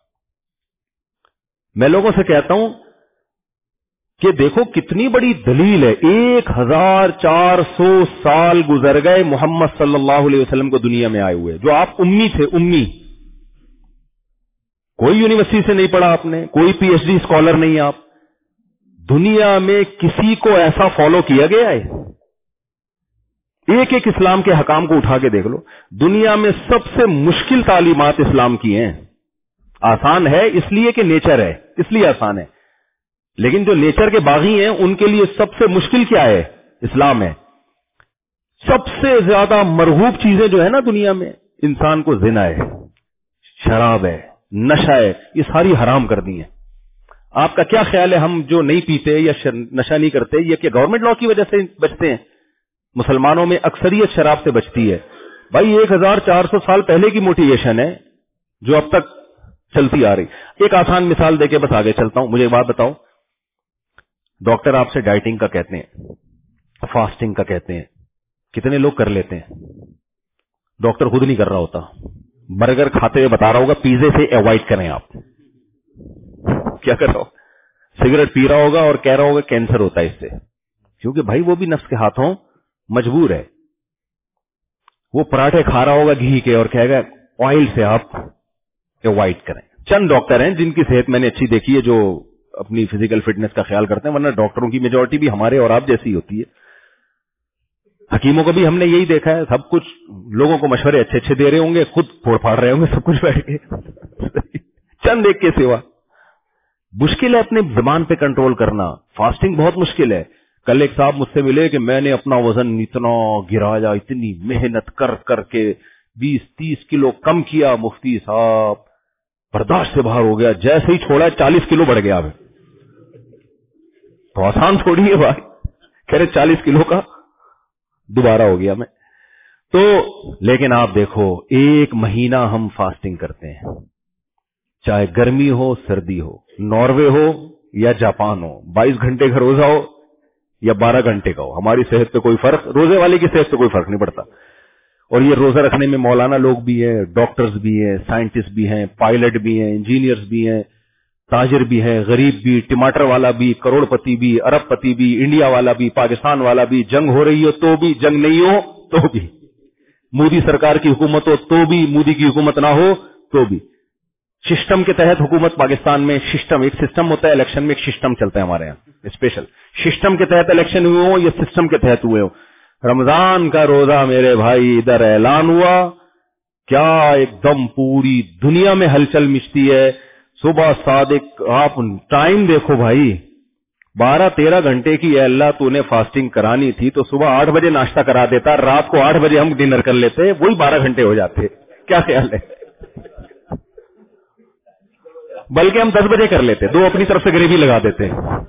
میں لوگوں سے کہتا ہوں کہ دیکھو کتنی بڑی دلیل ہے. ایک ہزار چار سو سال گزر گئے محمد صلی اللہ علیہ وسلم کو دنیا میں آئے ہوئے، جو آپ امی تھے، امی. کوئی یونیورسٹی سے نہیں پڑھا آپ نے، کوئی پی ایچ ڈی اسکالر نہیں آپ. دنیا میں کسی کو ایسا فالو کیا گیا ہے؟ ایک ایک اسلام کے حکام کو اٹھا کے دیکھ لو. دنیا میں سب سے مشکل تعلیمات اسلام کی ہیں. آسان ہے اس لیے کہ نیچر ہے، اس لیے آسان ہے. لیکن جو نیچر کے باغی ہیں ان کے لیے سب سے مشکل کیا ہے؟ اسلام ہے. سب سے زیادہ مرغوب چیزیں جو ہے نا دنیا میں، انسان کو زنا ہے، شراب ہے، نشہ ہے، یہ ساری حرام کر دی ہیں. آپ کا کیا خیال ہے ہم جو نہیں پیتے یا نشہ نہیں کرتے، یہ کہ گورنمنٹ لا کی وجہ سے بچتے ہیں؟ مسلمانوں میں اکثریت شراب سے بچتی ہے. بھائی ایک ہزار چار سو سال پہلے کی موٹیویشن ہے جو اب تک چلتی آ رہی. ایک آسان مثال دے کے بس آگے چلتا ہوں. مجھے ایک بات بتاؤ، ڈاکٹر آپ سے ڈائٹنگ کا کہتے ہیں، فاسٹنگ کا کہتے ہیں، کتنے لوگ کر لیتے ہیں؟ ڈاکٹر خود نہیں کر رہا ہوتا. برگر کھاتے ہوئے بتا رہا ہوگا پیزے سے اوائڈ کریں. آپ کیا کر رہا ہو؟ سگریٹ پی رہا ہوگا اور کہہ رہا ہوگا کینسر ہوتا ہے اس سے، کیونکہ بھائی وہ بھی نفس کے ہاتھوں مجبور ہے. وہ پراٹھے کھا رہا ہوگا گھی کے اور کہے گا آئل سے آپ اوائڈ کریں. چند ڈاکٹر ہیں جن کی صحت میں نے اچھی دیکھی ہے جو اپنی فزیکل فٹنس کا خیال کرتے ہیں، ورنہ ڈاکٹروں کی میجورٹی بھی ہمارے اور آپ جیسی ہوتی ہے. حکیموں کو بھی ہم نے یہی دیکھا ہے، سب کچھ لوگوں کو مشورے اچھے اچھے دے رہے ہوں گے، خود پھوڑ پھاڑ رہے ہوں گے سب کچھ بیٹھ کے چند ایک کے سوا. مشکل ہے اپنے زبان پہ کنٹرول کرنا. فاسٹنگ بہت مشکل ہے. کل ایک صاحب مجھ سے ملے کہ میں نے اپنا وزن اتنا گرایا، اتنی محنت کر کر کے بیس تیس کلو کم کیا، مفتی صاحب برداشت سے باہر ہو گیا، جیسے ہی چھوڑا چالیس کلو بڑھ گیا. تو آسان تھوڑی ہے بھائی، کہہ رہے چالیس کلو کا دوبارہ ہو گیا میں. تو لیکن آپ دیکھو ایک مہینہ ہم فاسٹنگ کرتے ہیں، چاہے گرمی ہو سردی ہو، ناروے ہو یا جاپان ہو، بائیس گھنٹے کا روزہ ہو یا بارہ گھنٹے کا ہو، ہماری صحت پہ کوئی فرق، روزے والے کی صحت پہ کوئی فرق نہیں پڑتا. اور یہ روزہ رکھنے میں مولانا لوگ بھی ہیں، ڈاکٹرز بھی ہیں، سائنٹسٹ بھی ہیں، پائلٹ بھی ہیں، انجینئرز بھی ہیں، تاجر بھی ہیں، غریب بھی، ٹماٹر والا بھی، کروڑ پتی بھی، ارب پتی بھی، انڈیا والا بھی، پاکستان والا بھی، جنگ ہو رہی ہو تو بھی، جنگ نہیں ہو تو بھی، مودی سرکار کی حکومت ہو تو بھی، مودی کی حکومت نہ ہو تو بھی. سسٹم کے تحت حکومت پاکستان میں، سسٹم ایک سسٹم ہوتا ہے، الیکشن میں ایک سسٹم چلتا ہے ہمارے یہاں اسپیشل. سسٹم کے تحت الیکشن ہوئے ہوں یا سسٹم کے تحت ہوئے ہوں. رمضان کا روزہ میرے بھائی ادھر اعلان ہوا، کیا ایک دم پوری دنیا میں ہلچل مچتی ہے. صبح صادق آپ ٹائم دیکھو بھائی، بارہ تیرہ گھنٹے کی اے اللہ تو نے فاسٹنگ کرانی تھی تو صبح آٹھ بجے ناشتہ کرا دیتا، رات کو آٹھ بجے ہم ڈنر کر لیتے، وہی بارہ گھنٹے ہو جاتے. کیا خیال ہے؟ بلکہ ہم دس بجے کر لیتے، دو اپنی طرف سے گریوی لگا دیتے.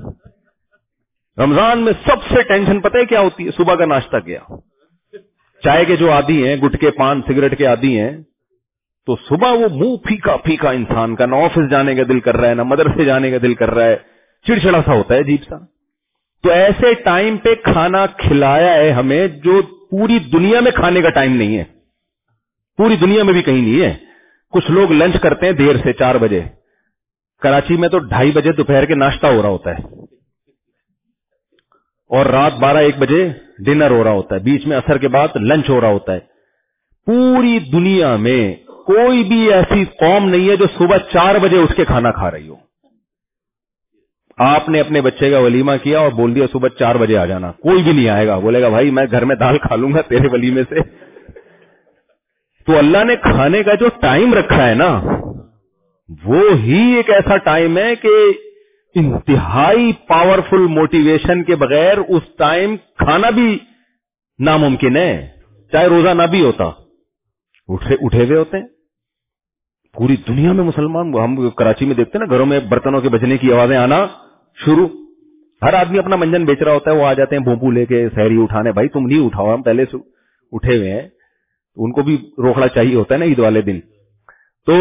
رمضان میں سب سے ٹینشن پتہ ہے کیا ہوتی ہے؟ صبح کا ناشتہ کیا. چائے کے جو عادی ہیں، گٹکے پان سگریٹ کے عادی ہیں، تو صبح وہ منہ پھیکا پھیکا انسان کا، نہ آفس جانے کا دل کر رہا ہے، نہ مدرسے جانے کا دل کر رہا ہے، چڑچڑا سا ہوتا ہے عجیب سا. تو ایسے ٹائم پہ کھانا کھلایا ہے ہمیں جو پوری دنیا میں کھانے کا ٹائم نہیں ہے، پوری دنیا میں بھی کہیں نہیں ہے. کچھ لوگ لنچ کرتے ہیں دیر سے چار بجے، کراچی میں تو ڈھائی بجے دوپہر کے ناشتہ ہو رہا ہوتا ہے اور رات بارہ ایک بجے ڈنر ہو رہا ہوتا ہے، بیچ میں عصر کے بعد لنچ ہو رہا ہوتا ہے. پوری دنیا میں کوئی بھی ایسی قوم نہیں ہے جو صبح چار بجے اٹھ کے کھانا کھا رہی ہو. آپ نے اپنے بچے کا ولیمہ کیا اور بول دیا صبح چار بجے آ جانا، کوئی بھی نہیں آئے گا، بولے گا بھائی میں گھر میں دال کھا لوں گا تیرے ولیمے سے. تو اللہ نے کھانے کا جو ٹائم رکھا ہے نا، وہ ہی ایک ایسا ٹائم ہے کہ انتہائی پاورفل موٹیویشن کے بغیر اس ٹائم کھانا بھی ناممکن ہے، چاہے روزہ نہ بھی ہوتا. اٹھے اٹھے ہوئے ہوتے ہیں پوری دنیا میں مسلمان. ہم کراچی میں دیکھتے ہیں نا گھروں میں برتنوں کے بجنے کی آوازیں آنا شروع. ہر آدمی اپنا منجن بیچ رہا ہوتا ہے، وہ آ جاتے ہیں بھونپو لے کے سحری اٹھانے. بھائی تم نہیں اٹھاؤ، ہم پہلے سے اٹھے ہوئے ہیں. ان کو بھی روکڑا چاہیے ہوتا ہے نا عید والے دن. تو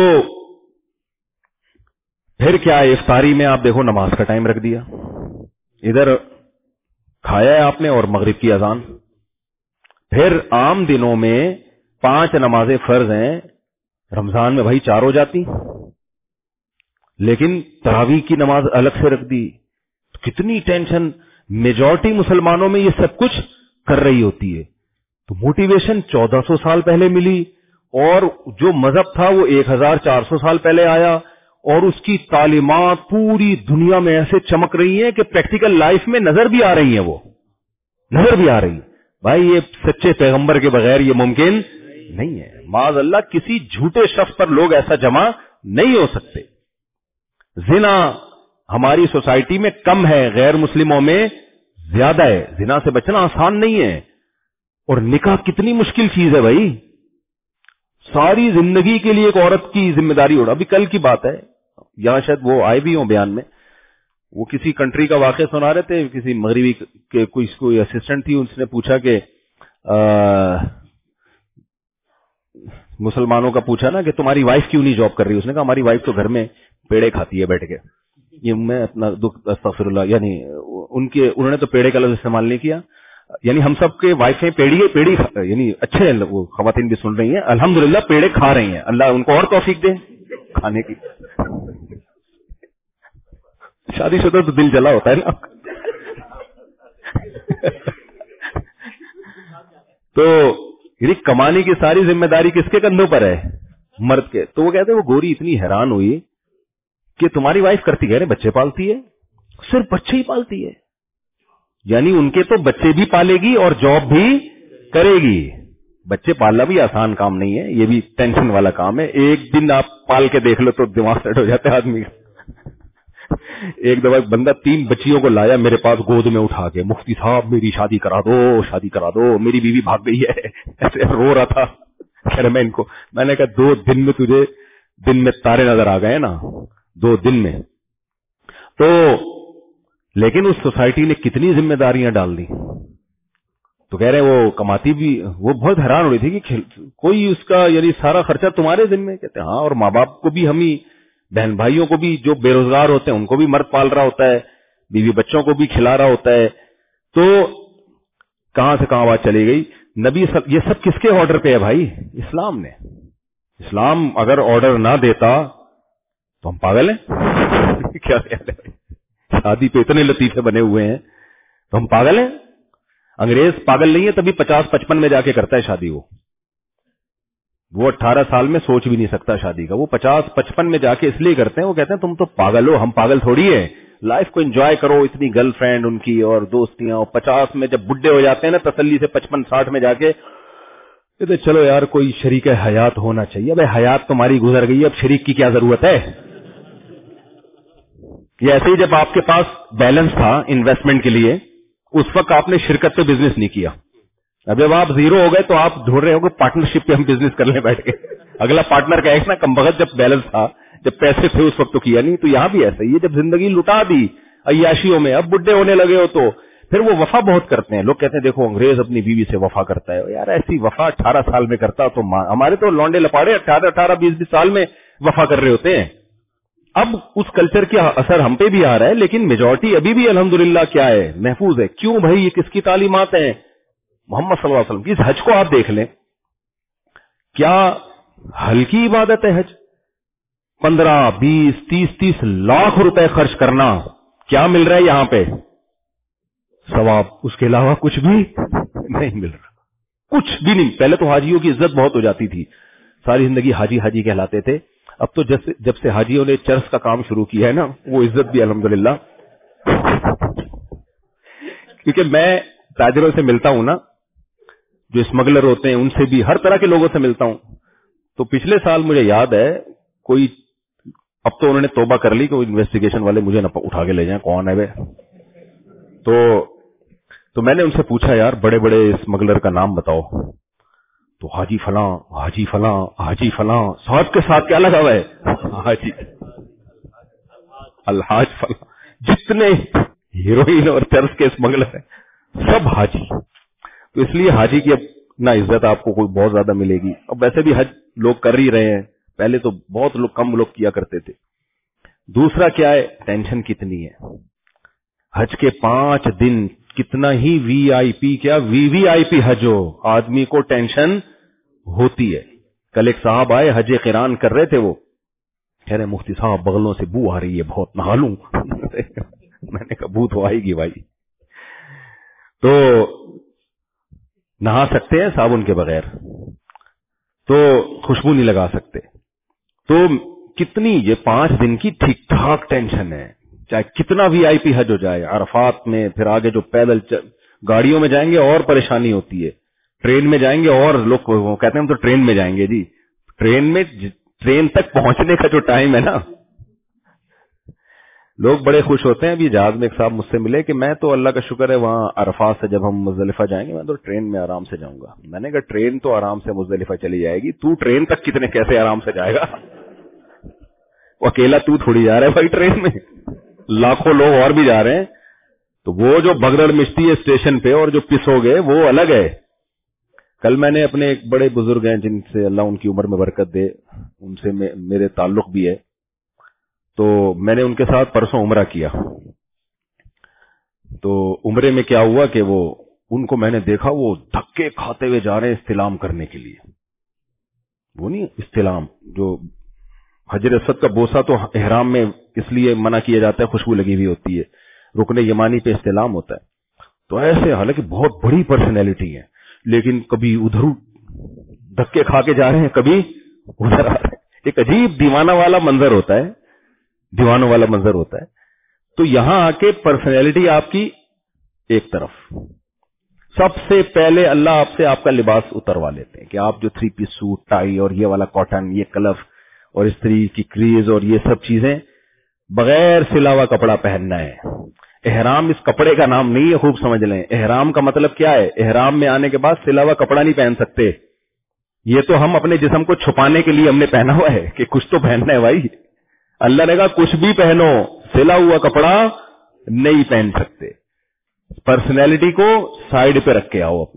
پھر کیا ہے، افطاری میں آپ دیکھو نماز کا ٹائم رکھ دیا. ادھر کھایا ہے آپ نے اور مغرب کی اذان. پھر عام دنوں میں پانچ نمازیں فرض ہیں، رمضان میں بھائی چار ہو جاتی، لیکن تراویح کی نماز الگ سے رکھ دی. کتنی ٹینشن. میجورٹی مسلمانوں میں یہ سب کچھ کر رہی ہوتی ہے. تو موٹیویشن چودہ سو سال پہلے ملی، اور جو مذہب تھا وہ ایک ہزار چار سو سال پہلے آیا، اور اس کی تعلیمات پوری دنیا میں ایسے چمک رہی ہیں کہ پریکٹیکل لائف میں نظر بھی آ رہی ہیں. وہ نظر بھی آ رہی. بھائی یہ سچے پیغمبر کے بغیر یہ ممکن نہیں ہے. معاذ اللہ کسی جھوٹے شخص پر لوگ ایسا جمع نہیں ہو سکتے. زنا ہماری سوسائٹی میں کم ہے، غیر مسلموں میں زیادہ ہے. زنا سے بچنا آسان نہیں ہے. اور نکاح کتنی مشکل چیز ہے بھائی. ساری زندگی کے لیے ایک عورت کی ذمہ داری اڑا. ابھی کل کی بات ہے، یہاں شاید وہ آئے بھی ہوں بیان میں. وہ کسی کنٹری کا واقعہ سنا رہے تھے، کسی مغربی کے کوئی کوئی اسسٹنٹ تھی. اس نے پوچھا کہ مسلمانوں کا پوچھا نا کہ تمہاری وائف کیوں نہیں جاب کر رہی. اس نے کہا ہماری وائف تو گھر میں پیڑے کھاتی ہے بیٹھ کے. یہ میں اپنا دکھ استغفر اللہ، یعنی ان کے انہوں نے تو پیڑے کا لفظ استعمال نہیں کیا. یعنی ہم سب کے وائفیں پیڑی پیڑی یعنی اچھے ہیں، وہ خواتین بھی سن رہی ہیں الحمدللہ پیڑے کھا رہی ہیں. اللہ ان کو اور توفیق دے کھانے کی. شادی شدہ تو دل جلا ہوتا ہے نا. تو یعنی کمانے کی ساری ذمہ داری کس کے کندھوں پر ہے؟ مرد کے. تو وہ کہتے ہیں وہ گوری اتنی حیران ہوئی کہ تمہاری وائف کرتی کہہ رہے بچے پالتی ہے. صرف بچے ہی پالتی ہے؟ یعنی ان کے تو بچے بھی پالے گی اور جاب بھی کرے گی. بچے پالنا بھی آسان کام نہیں ہے، یہ بھی ٹینشن والا کام ہے. ایک دن آپ پال کے دیکھ لو تو دماغ سیٹ ہو جاتا ہے آدمی کا. ایک دفعہ ایک بندہ تین بچیوں کو لایا میرے پاس گود میں اٹھا کے، مفتی صاحب میری شادی کرا دو شادی کرا دو میری بیوی بھاگ گئی ہے. ایسے رو رہا تھا. خیر میں ان کو میں نے کہا دو دن میں تجھے دن میں تارے نظر آ گئے نا، دو دن میں. تو لیکن اس سوسائٹی نے کتنی ذمہ داریاں ڈال دی. تو کہہ رہے ہیں وہ کماتی بھی. وہ بہت حیران ہو رہی تھی کہ کوئی اس کا یعنی سارا خرچہ تمہارے ذمہ. کہتے ہیں ہاں، اور ماں باپ کو بھی، ہم ہی بہن بھائیوں کو بھی جو بے روزگار ہوتے ہیں ان کو بھی مرد پال رہا ہوتا ہے، بیوی بچوں کو بھی کھلا رہا ہوتا ہے. تو کہاں سے کہاں بات چلی گئی. نبی سب یہ سب کس کے آرڈر پہ ہے بھائی؟ اسلام نے. اسلام اگر آرڈر نہ دیتا تو ہم پاگل ہیں. کیا خیال ہے؟ شادی پہ اتنے لطیفے بنے ہوئے ہیں تو ہم پاگل ہیں. انگریز پاگل نہیں ہے تبھی پچاس پچپن میں جا کے کرتا ہے شادی. وہ وہ اٹھارہ سال میں سوچ بھی نہیں سکتا شادی کا. وہ پچاس پچپن میں جا کے اس لیے کرتے ہیں، وہ کہتے ہیں تم تو پاگل ہو، ہم پاگل تھوڑی ہے. لائف کو انجوائے کرو، اتنی گرل فرینڈ ان کی اور دوستیاں. اور پچاس میں جب بڈھے ہو جاتے ہیں نا تسلی سے پچپن ساٹھ میں جا کے کہتے چلو یار کوئی شریک حیات ہونا چاہیے. اب حیات تمہاری گزر گئی، اب شریک کی کیا ضرورت ہے. یہ ایسے ہی جب آپ کے پاس بیلنس تھا انویسٹمنٹ کے لیے، اس وقت آپ نے شرکت پہ بزنس نہیں کیا. اب جب آپ زیرو ہو گئے تو آپ ڈھونڈ رہے ہو کہ پارٹنرشپ پہ ہم بزنس کر لیں بیٹھ کے. اگلا پارٹنر کا ایک نا کم بخت جب بیلنس تھا، جب پیسے تھے اس وقت تو کیا نہیں. تو یہاں بھی ایسا ہی ہے، جب زندگی لٹا دی عیاشیوں میں، اب بڈھے ہونے لگے ہو تو پھر وہ وفا بہت کرتے ہیں. لوگ کہتے ہیں دیکھو انگریز اپنی بیوی سے وفا کرتا ہے. یار ایسی وفا اٹھارہ سال میں کرتا تو ہمارے تو لونڈے لپاڑے اٹھارہ اٹھارہ بیس بیس سال میں وفا کر رہے ہوتے ہیں. اب اس کلچر کا اثر ہم پہ بھی آ رہا ہے، لیکن میجورٹی ابھی بھی الحمدللہ کیا ہے، محفوظ ہے. کیوں بھائی؟ یہ کس کی تعلیمات ہیں؟ محمد صلی اللہ علیہ وسلم کی. اس حج کو آپ دیکھ لیں، کیا ہلکی عبادت ہے حج؟ پندرہ بیس تیس تیس لاکھ روپے خرچ کرنا، کیا مل رہا ہے یہاں پہ؟ ثواب. اس کے علاوہ کچھ بھی نہیں مل رہا، کچھ بھی نہیں. پہلے تو حاجیوں کی عزت بہت ہو جاتی تھی، ساری زندگی حاجی حاجی کہلاتے تھے. اب تو جب سے جب سے حاجیوں نے چرس کا کام شروع کیا ہے نا، وہ عزت بھی الحمدللہ. کیونکہ میں تاجروں سے ملتا ہوں نا، جو اسمگلر ہوتے ہیں ان سے بھی، ہر طرح کے لوگوں سے ملتا ہوں. تو پچھلے سال مجھے یاد ہے کوئی अब तो उन्होंने तौबा कर ली कि वो इन्वेस्टिगेशन वाले मुझे न उठा के ले जाएं, कौन है वे। तो तो मैंने उनसे पूछा, यार बड़े बड़े स्मगलर का नाम बताओ। तो हाजी फलां, हाजी फलां, हाजी फलां, साहब के साथ क्या लगा हुआ है? हाजी अलहाज फलां। जितने हीरोइन और चर्च के स्मगलर हैं सब हाजी। तो इसलिए हाजी की अब ना इज्जत आपको कोई बहुत ज्यादा मिलेगी। अब वैसे भी हज लोग कर ही रहे हैं, पहले तो बहुत लोग कम लोग किया करते थे। दूसरा क्या है, टेंशन कितनी है। हज के पांच दिन कितना ही वीआईपी, क्या वीवीआईपी हज हो, आदमी को टेंशन होती है। कल एक साहब आए, हज क़िरान कर रहे थे, वो कह रहे मुफ्ती साहब बगलों से बू आ रही है, बहुत नहा लूं। मैंने कहा बू तो आएगी भाई। तो नहा सकते हैं साबुन के बगैर, तो खुशबू नहीं लगा सकते। तो कितनी ये पांच दिन की ठीक ठाक टेंशन है, चाहे कितना वीआईपी हज हो जाए। अरफात में फिर आगे जो पैदल गाड़ियों में जाएंगे और परेशानी होती है, ट्रेन में जाएंगे और लोग कहते हैं हम तो ट्रेन में जाएंगे जी। ट्रेन में ट्रेन तक पहुंचने का जो टाइम है ना, लोग बड़े खुश होते हैं। अभी जहाज में एक साहब मुझसे मिले कि मैं तो अल्लाह का शुक्र है वहां अरफात से जब हम मुजदलिफा जाएंगे मैं तो ट्रेन में आराम से जाऊंगा। मैंने कहा ट्रेन तो आराम से मुजदलिफा चली जाएगी, तू ट्रेन तक कितने कैसे आराम से जाएगा? वो अकेला तू थोड़ी जा रहा है भाई ट्रेन में, लाखों लोग और भी जा रहे हैं। तो वो जो भगदड़ मिचती है स्टेशन पे और जो पिसोगे वो अलग है। कल मैंने अपने एक बड़े बुजुर्ग हैं जिनसे अल्लाह उनकी उम्र में बरकत दे, उनसे मेरे ताल्लुक भी है, तो मैंने उनके साथ परसों उम्रा किया। तो उम्रे में क्या हुआ कि वो उनको मैंने देखा वो धक्के खाते हुए जा रहे हैं इस्तिलाम करने के लिए। वो नहीं इस्तिलाम, जो हजर असद का बोसा तो इहराम में इसलिए मना किया जाता है, खुशबू लगी हुई होती है, रुकने यमानी पे इस्तिलाम होता है। तो ऐसे हालांकि बहुत बड़ी पर्सनैलिटी है, लेकिन कभी उधर धक्के खा के जा रहे हैं, कभी उधर आ रहे हैं। एक अजीब दीवाना वाला मंजर होता है, दीवानों वाला मंजर होता है। तो यहां आके पर्सनैलिटी आपकी एक तरफ, सबसे पहले अल्लाह आपसे आपका लिबास उतरवा लेते हैं कि आप जो थ्री पीस सूट, टाई और ये वाला कॉटन, ये कलफ और स्त्री की क्रीज और ये सब चीजें बगैर सिला हुआ कपड़ा पहनना है। एहराम इस कपड़े का नाम नहीं है, खूब समझ लें। एहराम का मतलब क्या है? एहराम में आने के बाद सिला हुआ कपड़ा नहीं पहन सकते। ये तो हम अपने जिस्म को छुपाने के लिए हमने पहना हुआ है कि कुछ तो पहनना है भाई। अल्लाह ने कहा कुछ भी पहनो, सिला हुआ कपड़ा नहीं पहन सकते। पर्सनैलिटी को साइड पे रख के आओ अपनी।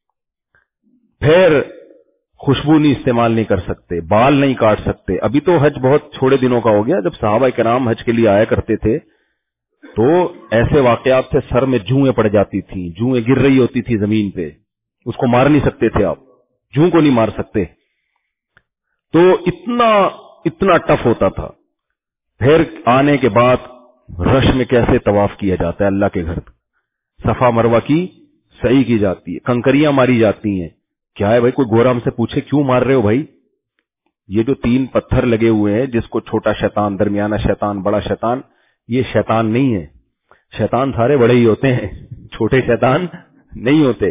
फिर खुशबू नहीं इस्तेमाल नहीं कर सकते, बाल नहीं काट सकते। अभी तो हज बहुत थोड़े दिनों का हो गया, जब सहाबा किराम हज के लिए आया करते थे तो ऐसे वाकयात से सर में जूएं पड़ जाती थी, जूएं गिर रही होती थी जमीन पे, उसको मार नहीं सकते थे आप, जू को नहीं मार सकते। तो इतना इतना टफ होता था। फिर आने के बाद रश में कैसे तवाफ किया जाता है अल्लाह के घर, सफा मरवा की सही की जाती है, कंकरियां मारी जाती हैं। क्या है भाई, कोई गोरा हमसे पूछे क्यों मार रहे हो भाई? ये जो तीन पत्थर लगे हुए हैं, जिसको छोटा शैतान, दरमियाना शैतान, बड़ा शैतान, ये शैतान नहीं है। शैतान सारे बड़े ही होते हैं, छोटे शैतान नहीं होते।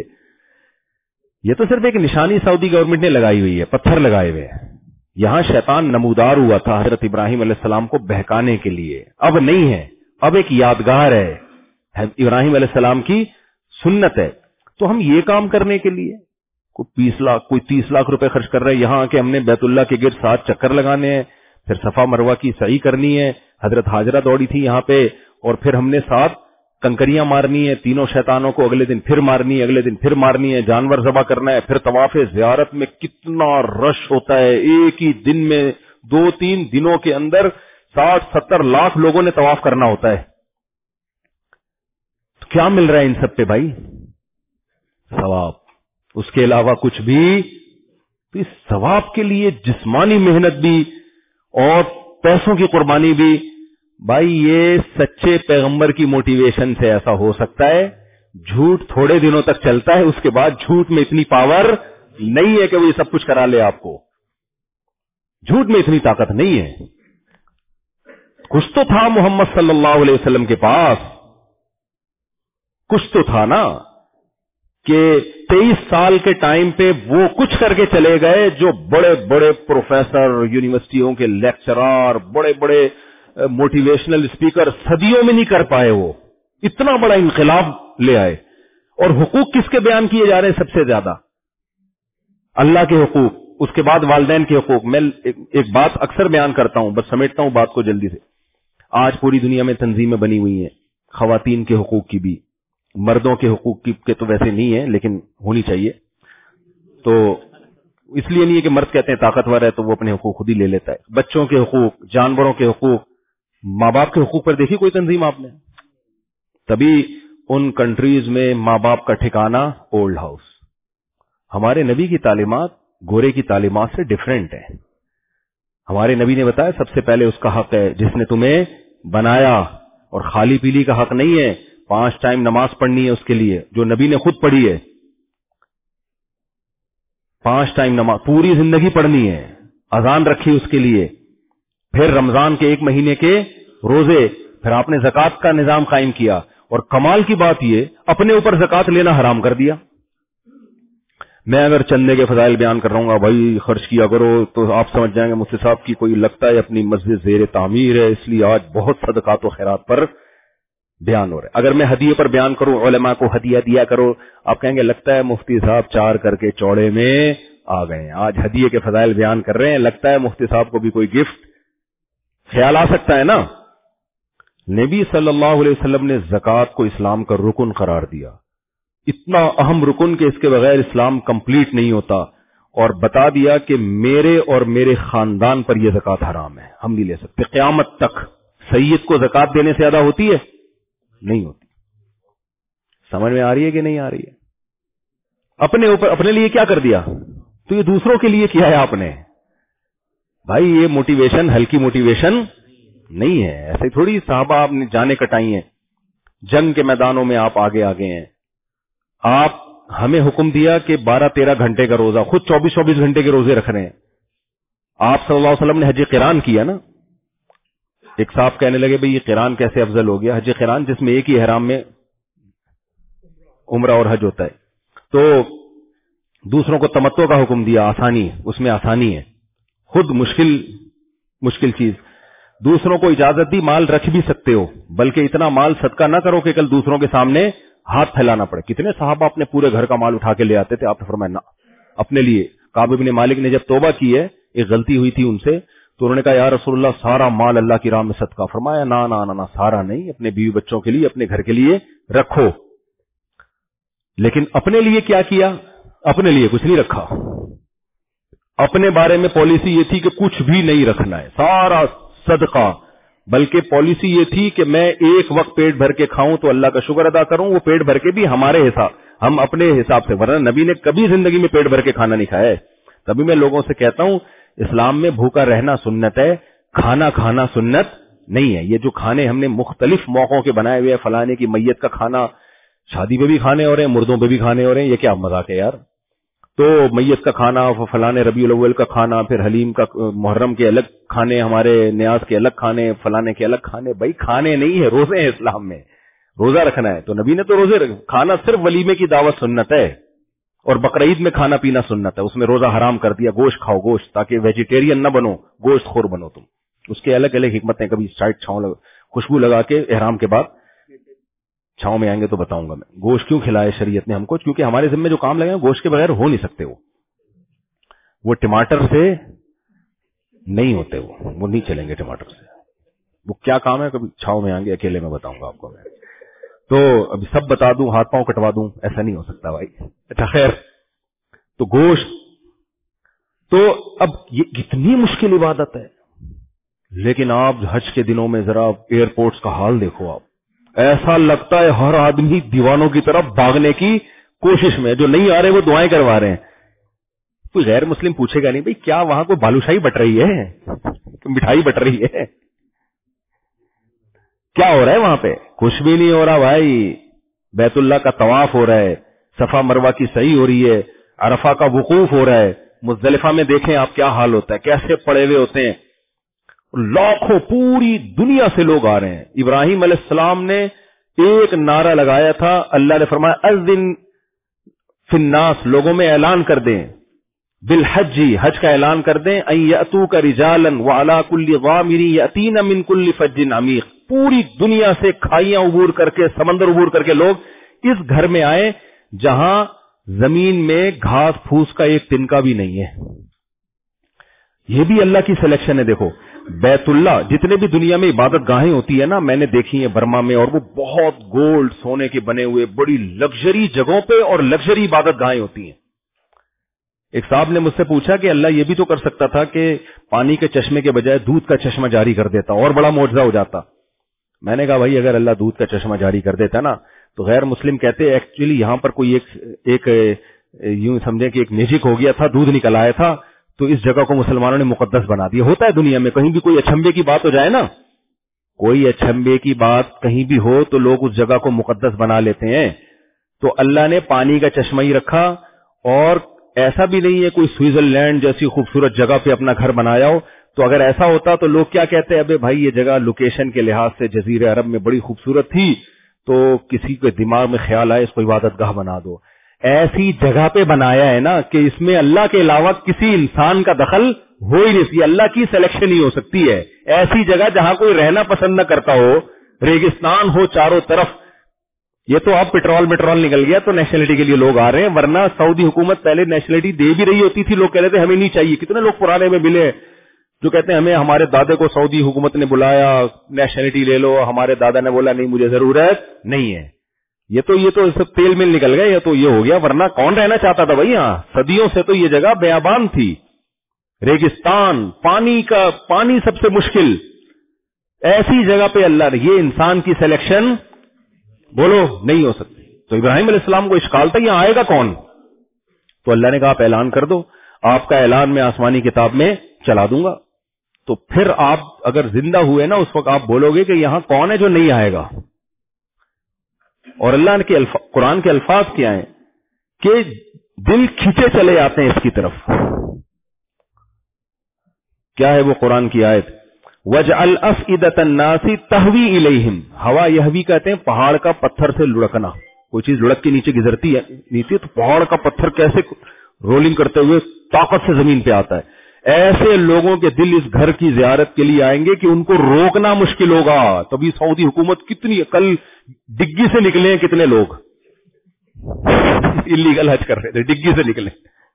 ये तो सिर्फ एक निशानी सऊदी गवर्नमेंट ने लगाई हुई है, पत्थर लगाए हुए हैं। यहां शैतान नमूदार हुआ था हजरत इब्राहिम अलैहिस्सलाम को बहकाने के लिए, अब नहीं है, अब एक यादगार है, इब्राहिम अलैहिस्सलाम की सुन्नत है। तो हम ये काम करने के लिए कोई बीस लाख कोई तीस लाख रुपए खर्च कर रहे हैं, यहां आके हमने बैतुल्लाह के गिर्द सात चक्कर लगाने हैं, फिर सफा मरवा की सही करनी है। हजरत हाजरा दौड़ी थी यहां पे, और फिर हमने सात कंकरियां मारनी है, तीनों शैतानों को अगले दिन फिर मारनी है, अगले दिन फिर मारनी है, जानवर ज़बह करना है। फिर तवाफ़े ज़ियारत में कितना रश होता है, एक ही दिन में दो तीन दिनों के अंदर साठ सत्तर लाख लोगों ने तवाफ करना होता है। तो क्या मिल रहा है इन सब पे भाई? सवाब, उसके अलावा कुछ भी। तो इस सवाब के लिए जिस्मानी मेहनत भी और पैसों की कुर्बानी भी, भाई ये सच्चे पैगंबर की मोटिवेशन से ऐसा हो सकता है। झूठ थोड़े दिनों तक चलता है, उसके बाद झूठ में इतनी पावर नहीं है कि वो ये सब कुछ करा ले आपको। झूठ में इतनी ताकत नहीं है। कुछ तो था मोहम्मद सल्लल्लाहु अलैहि वसल्लम के पास, कुछ तो था ना। کہ تیئیس سال کے ٹائم پہ وہ کچھ کر کے چلے گئے جو بڑے بڑے پروفیسر، یونیورسٹیوں کے لیکچرار، بڑے بڑے موٹیویشنل اسپیکر صدیوں میں نہیں کر پائے. وہ اتنا بڑا انقلاب لے آئے. اور حقوق کس کے بیان کیے جا رہے ہیں سب سے زیادہ؟ اللہ کے حقوق، اس کے بعد والدین کے حقوق. میں ایک بات اکثر بیان کرتا ہوں، بس سمیٹتا ہوں بات کو جلدی سے. آج پوری دنیا میں تنظیمیں بنی ہوئی ہیں خواتین کے حقوق کی بھی، مردوں کے حقوق کی کے تو ویسے نہیں ہے لیکن ہونی چاہیے. تو اس لیے نہیں ہے کہ مرد کہتے ہیں طاقتور ہے تو وہ اپنے حقوق خود ہی لے لیتا ہے. بچوں کے حقوق، جانوروں کے حقوق، ماں باپ کے حقوق پر دیکھی کوئی تنظیم آپ نے؟ تبھی ان کنٹریز میں ماں باپ کا ٹھکانہ اولڈ ہاؤس. ہمارے نبی کی تعلیمات گورے کی تعلیمات سے ڈیفرنٹ ہے. ہمارے نبی نے بتایا سب سے پہلے اس کا حق ہے جس نے تمہیں بنایا، اور خالی پیلی کا حق نہیں ہے. پانچ ٹائم نماز پڑھنی ہے اس کے لیے جو نبی نے خود پڑھی ہے. پانچ ٹائم نماز پوری زندگی پڑھنی ہے. اذان رکھی اس کے لیے. پھر رمضان کے ایک مہینے کے روزے. پھر آپ نے زکوٰۃ کا نظام قائم کیا. اور کمال کی بات یہ، اپنے اوپر زکوٰۃ لینا حرام کر دیا. میں اگر چندے کے فضائل بیان کر رہا ہوں گا بھائی خرچ کیا کرو تو آپ سمجھ جائیں گے مفتی صاحب کی کوئی لگتا ہے اپنی مسجد زیر تعمیر ہے اس لیے آج بہت صدقات و خیرات پر بیان ہو رہا ہے. اگر میں ہدیے پر بیان کروں علماء کو ہدیہ دیا کرو، آپ کہیں گے لگتا ہے مفتی صاحب چار کر کے چوڑے میں آ گئے ہیں. آج ہدیے کے فضائل بیان کر رہے ہیں، لگتا ہے مفتی صاحب کو بھی کوئی گفٹ خیال آ سکتا ہے نا. نبی صلی اللہ علیہ وسلم نے زکوٰۃ کو اسلام کا رکن قرار دیا. اتنا اہم رکن کہ اس کے بغیر اسلام کمپلیٹ نہیں ہوتا. اور بتا دیا کہ میرے اور میرے خاندان پر یہ زکوٰۃ حرام ہے، ہم نہیں لے سکتے قیامت تک. سید کو زکوٰۃ دینے سے ادا ہوتی ہے؟ نہیں ہوتی. سمجھ میں آ رہی ہے کہ نہیں آ رہی ہے؟ اپنے اوپر اپنے لیے کیا کر دیا تو یہ دوسروں کے لیے کیا ہے آپ نے. بھائی یہ موٹیویشن ہلکی موٹیویشن نہیں ہے. ایسے تھوڑی صحابہ آپ نے جانے کٹائی ہیں، جنگ کے میدانوں میں آپ آگے آگے ہیں. آپ ہمیں حکم دیا کہ بارہ تیرہ گھنٹے کا روزہ، خود چوبیس چوبیس گھنٹے کے روزے رکھ رہے ہیں. آپ صلی اللہ علیہ وسلم نے حج قران کیا نا. ایک صاحب کہنے لگے بھئی یہ قران کیسے افضل ہو گیا؟ حج قران جس میں ایک ہی احرام میں عمرہ اور حج ہوتا ہے. تو دوسروں کو تمتع کا حکم دیا، آسانی ہے اس میں، آسانی ہے. خود مشکل مشکل چیز. دوسروں کو اجازت دی مال رکھ بھی سکتے ہو، بلکہ اتنا مال صدقہ نہ کرو کہ کل دوسروں کے سامنے ہاتھ پھیلانا پڑے. کتنے صحابہ اپنے پورے گھر کا مال اٹھا کے لے آتے تھے، آپ نے فرمایا نہ، اپنے لیے. کعب بن مالک نے جب توبہ کی ہے، ایک غلطی ہوئی تھی ان سے، تو انہوں نے کہا یا رسول اللہ سارا مال اللہ کی راہ میں صدقہ. فرمایا نہ نہ نہ سارا نہیں، اپنے بیوی بچوں کے لیے، اپنے گھر کے لیے رکھو. لیکن اپنے لیے کیا کیا؟ اپنے لیے کچھ نہیں رکھا. اپنے بارے میں پالیسی یہ تھی کہ کچھ بھی نہیں رکھنا ہے، سارا صدقہ. بلکہ پالیسی یہ تھی کہ میں ایک وقت پیٹ بھر کے کھاؤں تو اللہ کا شکر ادا کروں، وہ پیٹ بھر کے بھی ہمارے حساب، ہم اپنے حساب سے. ورنہ نبی نے کبھی زندگی میں پیٹ بھر کے کھانا نہیں کھایا ہے. تبھی میں لوگوں سے کہتا ہوں اسلام میں بھوکا رہنا سنت ہے، کھانا کھانا سنت نہیں ہے. یہ جو کھانے ہم نے مختلف موقعوں کے بنائے ہوئے ہیں، فلانے کی میت کا کھانا، شادی پہ بھی کھانے ہو رہے ہیں، مردوں پہ بھی کھانے ہو رہے ہیں، یہ کیا مذاق ہے یار. تو میت کا کھانا، فلانے ربیع الاول کا کھانا، پھر حلیم کا، محرم کے الگ کھانے، ہمارے نیاز کے الگ کھانے، فلانے کے الگ کھانے. بھائی کھانے نہیں ہے، روزے ہیں اسلام میں، روزہ رکھنا ہے. تو نبی نے تو روزے رکھ، کھانا صرف ولیمے کی دعوت سنت ہے، اور بقرعید میں کھانا پینا سنت ہے. اس میں روزہ حرام کر دیا، گوشت کھاؤ گوشت، تاکہ ویجیٹیرین نہ بنو، گوشت خور بنو تم. اس کے الگ الگ حکمتیں، کبھی سائڈ چھاؤں لگا، خوشبو لگا کے احرام کے بعد چھاؤں میں آئیں گے تو بتاؤں گا میں گوشت کیوں کھلائے شریعت نے ہم کو. کیونکہ ہمارے ذمہ جو کام لگے ہیں گوشت کے بغیر ہو نہیں سکتے. وہ وہ ٹماٹر سے نہیں ہوتے، وہ وہ نہیں چلیں گے ٹماٹر سے. وہ کیا کام ہے کبھی چھاؤں میں آئیں گے، اکیلے میں بتاؤں گا آپ کو. میں تو ابھی سب بتا دوں، ہاتھ پاؤں کٹوا دوں، ایسا نہیں ہو سکتا بھائی. اچھا خیر، تو گوشت تو اب یہ کتنی مشکل عبادت ہے. لیکن آپ حج کے دنوں میں ذرا ایئرپورٹس کا حال دیکھو. آپ ایسا لگتا ہے ہر آدمی دیوانوں کی طرف بھاگنے کی کوشش میں، جو نہیں آ رہے وہ دعائیں کروا رہے ہیں. کوئی غیر مسلم پوچھے گا نہیں بھئی کیا وہاں کوئی بالوشاہی بٹ رہی ہے، مٹھائی بٹ رہی ہے، کیا ہو رہا ہے وہاں پہ؟ کچھ بھی نہیں ہو رہا بھائی. بیت اللہ کا طواف ہو رہا ہے، صفا مروہ کی صحیح ہو رہی ہے، عرفہ کا وقوف ہو رہا ہے. مزدلفہ میں دیکھیں آپ کیا حال ہوتا ہے، کیسے پڑے ہوئے ہوتے ہیں. لاکھوں پوری دنیا سے لوگ آ رہے ہیں. ابراہیم علیہ السلام نے ایک نعرہ لگایا تھا، اللہ نے فرمایا اذن فی الناس، لوگوں میں اعلان کر دیں، بالحج، حج کا اعلان کر دیں، ان یاتوک رجالا وعلی کل ضامر یاتین من کل فج عمیق، پوری دنیا سے کھائیاں عبور کر کے، سمندر عبور کر کے لوگ اس گھر میں آئے جہاں زمین میں گھاس پھوس کا ایک تنکا بھی نہیں ہے. یہ بھی اللہ کی سلیکشن ہے. دیکھو بیت اللہ، جتنے بھی دنیا میں عبادت گاہیں ہوتی ہے نا، میں نے دیکھی ہیں برما میں، اور وہ بہت گولڈ سونے کے بنے ہوئے بڑی لگژری جگہوں پہ اور لگژری عبادت گاہیں ہوتی ہیں. ایک صاحب نے مجھ سے پوچھا کہ اللہ یہ بھی تو کر سکتا تھا کہ پانی کے چشمے کے بجائے دودھ کا چشمہ جاری کر دیتا اور بڑا معجزہ ہو جاتا. میں نے کہا بھائی اگر اللہ دودھ کا چشمہ جاری کر دیتا نا تو غیر مسلم کہتے ایکچولی یہاں پر کوئی ایک ایک یوں سمجھے کہ ایک میجک ہو گیا تھا، دودھ نکل آیا تھا، تو اس جگہ کو مسلمانوں نے مقدس بنا دیا. ہوتا ہے دنیا میں، کہیں بھی کوئی اچھمبے کی بات ہو جائے نا، کوئی اچھمبے کی بات کہیں بھی ہو تو لوگ اس جگہ کو مقدس بنا لیتے ہیں. تو اللہ نے پانی کا چشمہ ہی رکھا، اور ایسا بھی نہیں ہے کوئی سوئٹزرلینڈ جیسی خوبصورت جگہ پہ اپنا گھر بنایا ہو. تو اگر ایسا ہوتا تو لوگ کیا کہتے ہیں، ابے بھائی یہ جگہ لوکیشن کے لحاظ سے جزیرہ عرب میں بڑی خوبصورت تھی، تو کسی کے دماغ میں خیال آئے اس کو عبادت گاہ بنا دو. ایسی جگہ پہ بنایا ہے نا کہ اس میں اللہ کے علاوہ کسی انسان کا دخل ہو ہی نہیں سکتی، اللہ کی سلیکشن ہی ہو سکتی ہے. ایسی جگہ جہاں کوئی رہنا پسند نہ کرتا ہو، ریگستان ہو چاروں طرف. یہ تو اب پیٹرول میٹرول نکل گیا تو نیشنلٹی کے لیے لوگ آ رہے ہیں، ورنہ سعودی حکومت پہلے نیشنلٹی دے بھی رہی ہوتی تھی، لوگ کہہ رہے تھے ہمیں نہیں چاہیے. کتنے لوگ پرانے میں ملے جو کہتے ہیں ہمیں ہمارے دادے کو سعودی حکومت نے بلایا نیشنلٹی لے لو، ہمارے دادا نے بولا نہیں مجھے ضرورت نہیں ہے. یہ تو یہ تو سب تیل مل نکل گئے، یہ تو یہ ہو گیا، ورنہ کون رہنا چاہتا تھا بھائی یہاں؟ صدیوں سے تو یہ جگہ بیابان تھی، ریگستان، پانی کا پانی سب سے مشکل. ایسی جگہ پہ اللہ نے، یہ انسان کی سلیکشن بولو نہیں ہو سکتی. تو ابراہیم علیہ السلام کو اشکال تھا یہاں آئے گا کون؟ تو اللہ نے کہا آپ اعلان کر دو، آپ کا اعلان میں آسمانی کتاب میں چلا دوں گا. تو پھر آپ اگر زندہ ہوئے نا اس وقت آپ بولو گے کہ یہاں کون ہے جو نہیں آئے گا. اور اللہ کے الفاظ، قرآن کے الفاظ کیا ہیں کہ دل کھینچے چلے آتے ہیں اس کی طرف. کیا ہے وہ قرآن کی آیت؟ وَجْعَلْ أَفْئِدَةَ النَّاسِ تَهْوِي إِلَيْهِمْ. ہوا یہ بھی کہتے ہیں پہاڑ کا پتھر سے لڑکنا، کوئی چیز لڑک کے نیچے گزرتی ہے نیچے تو پہاڑ کا پتھر کیسے رولنگ کرتے ہوئے طاقت سے زمین پہ آتا ہے. ایسے لوگوں کے دل اس گھر کی زیارت کے لیے آئیں گے کہ ان کو روکنا مشکل ہوگا. تبھی سعودی حکومت کتنی، کل ڈگی سے نکلے ہیں کتنے لوگ اللیگل حج کر رہے تھے، ڈگی سے نکلے.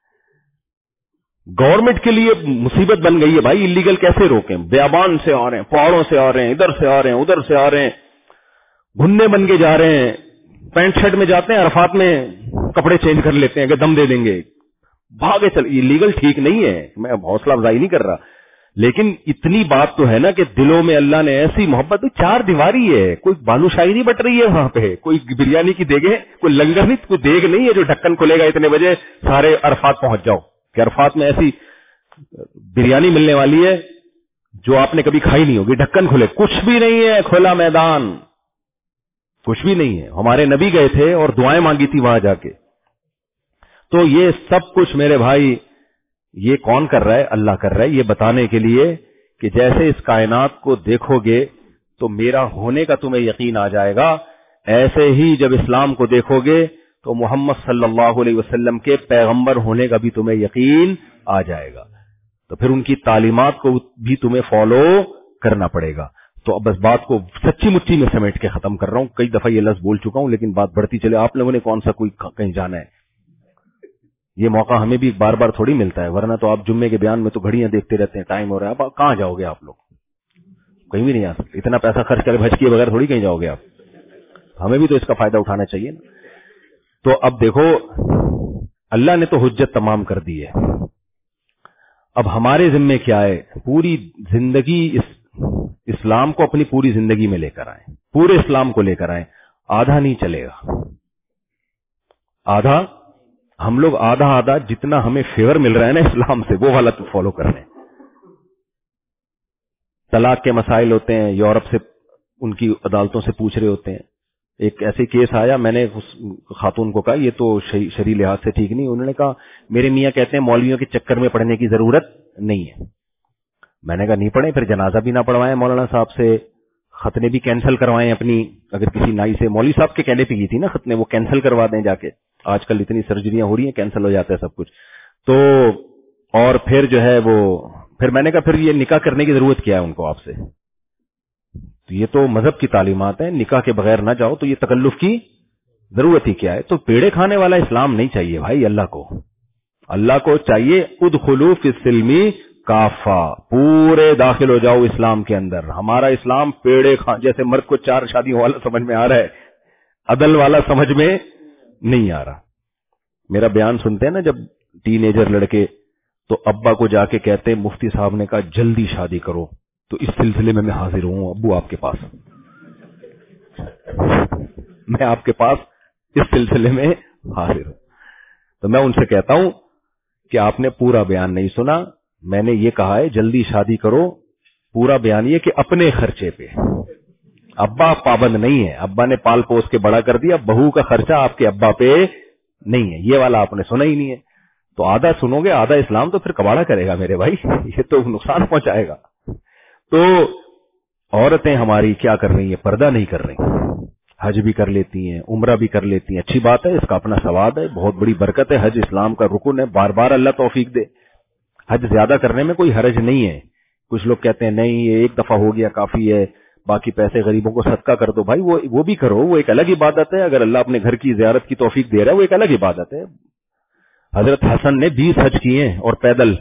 گورنمنٹ کے لیے مصیبت بن گئی ہے بھائی، اللیگل کیسے روکیں؟ بیابان سے آ رہے ہیں، پہاڑوں سے آ رہے ہیں، ادھر سے آ رہے ہیں، ادھر سے آ رہے ہیں، گھننے بن کے جا رہے ہیں، پینٹ شرٹ میں جاتے ہیں، عرفات میں کپڑے چینج کر لیتے ہیں کہ دم دے دیں گے، بھاگے چل. اللیگل ٹھیک نہیں ہے، میں حوصلہ افزائی نہیں کر رہا، لیکن اتنی بات تو ہے نا کہ دلوں میں اللہ نے ایسی محبت. چار دیواری ہے، کوئی بالو شاہی نہیں بٹ رہی ہے وہاں پہ، کوئی بریانی کی دیگیں، کوئی لنگر نہیں، کوئی دیگ نہیں ہے جو ڈھکن کھلے گا اتنے بجے سارے عرفات پہنچ جاؤ. کہ عرفات میں ایسی بریانی ملنے والی ہے جو آپ نے کبھی کھائی نہیں ہوگی. ڈھکن کھلے، کچھ بھی نہیں ہے، کھلا میدان، کچھ بھی نہیں ہے. ہمارے نبی گئے تھے اور دعائیں مانگی تھی وہاں جا کے. تو یہ سب کچھ میرے بھائی یہ کون کر رہا ہے؟ اللہ کر رہا ہے، یہ بتانے کے لیے کہ جیسے اس کائنات کو دیکھو گے تو میرا ہونے کا تمہیں یقین آ جائے گا، ایسے ہی جب اسلام کو دیکھو گے تو محمد صلی اللہ علیہ وسلم کے پیغمبر ہونے کا بھی تمہیں یقین آ جائے گا. تو پھر ان کی تعلیمات کو بھی تمہیں فالو کرنا پڑے گا. تو اب اس بات کو سچی مچی میں سمیٹ کے ختم کر رہا ہوں. کئی دفعہ یہ لفظ بول چکا ہوں لیکن بات بڑھتی چلے. آپ لوگوں نے کون سا کوئی کہیں جانا ہے؟ یہ موقع ہمیں بھی بار بار تھوڑی ملتا ہے، ورنہ تو آپ جمعے کے بیان میں تو گھڑیاں دیکھتے رہتے ہیں، ٹائم ہو رہا ہے. اب کہاں جاؤ گے آپ لوگ؟ کہیں بھی نہیں آ سکتے. اتنا پیسہ خرچ کرے بھج کیے بغیر تھوڑی کہیں جاؤ گے آپ. ہمیں بھی تو اس کا فائدہ اٹھانا چاہیے نا. تو اب دیکھو اللہ نے تو حجت تمام کر دی ہے. اب ہمارے ذمے کیا ہے؟ پوری زندگی اس اسلام کو اپنی پوری زندگی میں لے کر آئیں، پورے اسلام کو لے کر آئیں. آدھا نہیں چلے گا، آدھا ہم لوگ آدھا آدھا جتنا ہمیں فیور مل رہا ہے نا اسلام سے وہ والا تو فالو کر رہے ہیں. طلاق کے مسائل ہوتے ہیں، یورپ سے ان کی عدالتوں سے پوچھ رہے ہوتے ہیں. ایک ایسے کیس آیا، میں نے اس خاتون کو کہا یہ تو شرعی لحاظ سے ٹھیک نہیں. انہوں نے کہا میرے میاں کہتے ہیں مولویوں کے چکر میں پڑھنے کی ضرورت نہیں ہے. میں نے کہا نہیں پڑھیں، پھر جنازہ بھی نہ پڑھوائیں مولانا صاحب سے، ختنے بھی کینسل کروائیں اپنی. اگر کسی نائی سے، مولوی صاحب کے کہنے پہ کی تھی نا ختنے، وہ کینسل کروا دیں جا کے. آج کل اتنی سرجریاں ہو رہی ہیں, کینسل ہو جاتا ہے سب کچھ. تو اور پھر جو ہے وہ پھر میں نے کہا پھر یہ نکاح کرنے کی ضرورت کیا ہے ان کو آپ سے؟ تو یہ تو مذہب کی تعلیمات ہیں, نکاح کے بغیر نہ جاؤ, تو یہ تکلف کی ضرورت ہی کیا ہے؟ تو پیڑے کھانے والا اسلام نہیں چاہیے بھائی اللہ کو. اللہ کو چاہیے ادخلوا فی السلم کافہ, پورے داخل ہو جاؤ اسلام کے اندر. ہمارا اسلام پیڑے کھا جیسے مرد کو چار شادیوں والا سمجھ میں آ رہا ہے, عدل والا سمجھ میں نہیں آ رہا. میرا بیان سنتے ہیں نا جب ٹین ایجر لڑکے, تو ابا کو جا کے کہتے ہیں مفتی صاحب نے کہا جلدی شادی کرو, تو اس سلسلے میں میں حاضر ہوں ابو آپ کے پاس, میں آپ کے پاس اس سلسلے میں حاضر ہوں. تو میں ان سے کہتا ہوں کہ آپ نے پورا بیان نہیں سنا. میں نے یہ کہا ہے جلدی شادی کرو, پورا بیان یہ کہ اپنے خرچے پہ. ابا پابند نہیں ہے, ابا نے پال پوس کے بڑا کر دیا, بہو کا خرچہ آپ کے ابا پہ نہیں ہے. یہ والا آپ نے سنا ہی نہیں ہے. تو آدھا سنو گے آدھا اسلام تو پھر کباڑا کرے گا میرے بھائی, یہ تو نقصان پہنچائے گا. تو عورتیں ہماری کیا کر رہی ہیں؟ پردہ نہیں کر رہی, حج بھی کر لیتی ہیں, عمرہ بھی کر لیتی ہیں, اچھی بات ہے, اس کا اپنا ثواب ہے, بہت بڑی برکت ہے. حج اسلام کا رکن ہے, بار بار اللہ توفیق دے. حج زیادہ کرنے میں کوئی حرج نہیں ہے. کچھ لوگ کہتے ہیں نہیں یہ ایک دفعہ ہو گیا کافی ہے, باقی پیسے غریبوں کو صدقہ کر دو. بھائی وہ وہ بھی کرو, وہ ایک الگ عبادت ہے. اگر اللہ اپنے گھر کی زیارت کی توفیق دے رہا ہے وہ ایک الگ عبادت ہے. حضرت حسن نے بیس حج کیے اور پیدل,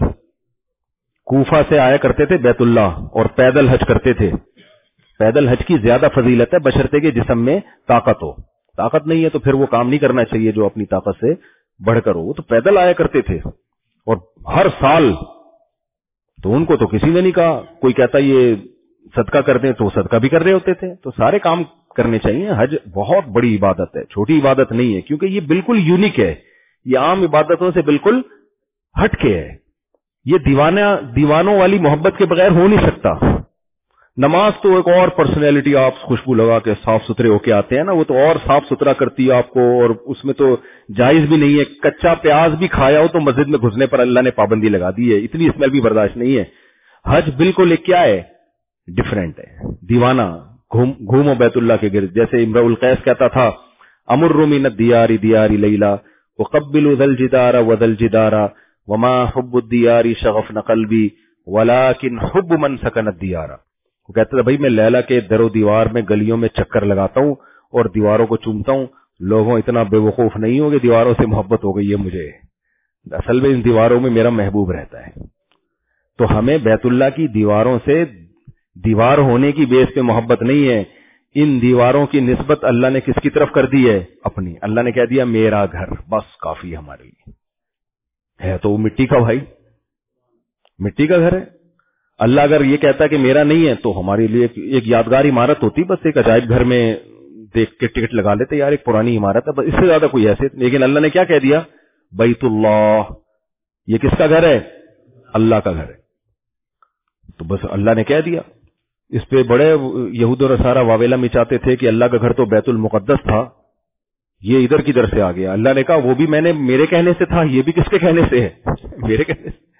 کوفہ سے آیا کرتے تھے بیت اللہ اور پیدل حج کرتے تھے. پیدل حج کی زیادہ فضیلت ہے بشرطے کے جسم میں طاقت ہو. طاقت نہیں ہے تو پھر وہ کام نہیں کرنا چاہیے جو اپنی طاقت سے بڑھ کر ہو. تو پیدل آیا کرتے تھے اور ہر سال, تو ان کو تو کسی نے نہیں کہا. کوئی کہتا یہ صدقہ کر دیں تو صدقہ بھی کر رہے ہوتے تھے. تو سارے کام کرنے چاہیے. حج بہت بڑی عبادت ہے, چھوٹی عبادت نہیں ہے, کیونکہ یہ بالکل یونیک ہے, یہ عام عبادتوں سے بالکل ہٹ کے ہے. یہ دیوانہ دیوانوں والی محبت کے بغیر ہو نہیں سکتا. نماز تو ایک اور پرسنالٹی, آپ خوشبو لگا کے صاف ستھرے ہو کے آتے ہیں نا, وہ تو اور صاف ستھرا کرتی ہے آپ کو, اور اس میں تو جائز بھی نہیں ہے. کچا پیاز بھی کھایا ہو تو مسجد میں گھسنے پر اللہ نے پابندی لگا دی ہے, اتنی اسمیل بھی برداشت نہیں ہے. حج بالکل ایک کیا ہے, ڈفرینٹ ہے. دیوانہ گھومو بیت اللہ کے گرد, جیسے امرؤ القیس کہتا تھا امر من الدیار دیار لیلا وقبل ذا الجدار وذا الجدار وما حب الدیار شغفن قلبی ولكن حب من سکن الدیار. وہ کہتا تھا بھائی میں لیلا کے در و دیوار میں گلیوں میں چکر لگاتا ہوں اور دیواروں کو چومتا ہوں, لوگوں اتنا بے وقوف نہیں ہو کہ دیواروں سے محبت ہو گئی ہے مجھے, اصل میں ان دیواروں میں میرا محبوب رہتا ہے. تو ہمیں بیت اللہ کی دیواروں سے دیوار ہونے کی بیس پہ محبت نہیں ہے. ان دیواروں کی نسبت اللہ نے کس کی طرف کر دی ہے؟ اپنی. اللہ نے کہہ دیا میرا گھر, بس کافی ہمارے لیے. ہے تو وہ مٹی کا بھائی, مٹی کا گھر ہے. اللہ اگر یہ کہتا ہے کہ میرا نہیں ہے تو ہمارے لیے ایک یادگار عمارت ہوتی, بس ایک عجائب گھر میں دیکھ کے ٹکٹ لگا لیتے, یار ایک پرانی عمارت ہے, بس اس سے زیادہ کوئی حیثیت. لیکن اللہ نے کیا کہہ دیا؟ بیت اللہ. یہ کس کا گھر ہے؟ اللہ کا گھر ہے. تو بس اللہ نے کہہ دیا. اس پہ بڑے یہود و نصارہ واویلا مچاتے تھے کہ اللہ کا گھر تو بیت المقدس تھا, یہ ادھر کی در سے آ گیا. اللہ نے کہا وہ بھی میں نے میرے کہنے سے تھا, یہ بھی کس کے کہنے سے ہے؟ میرے کہنے سے.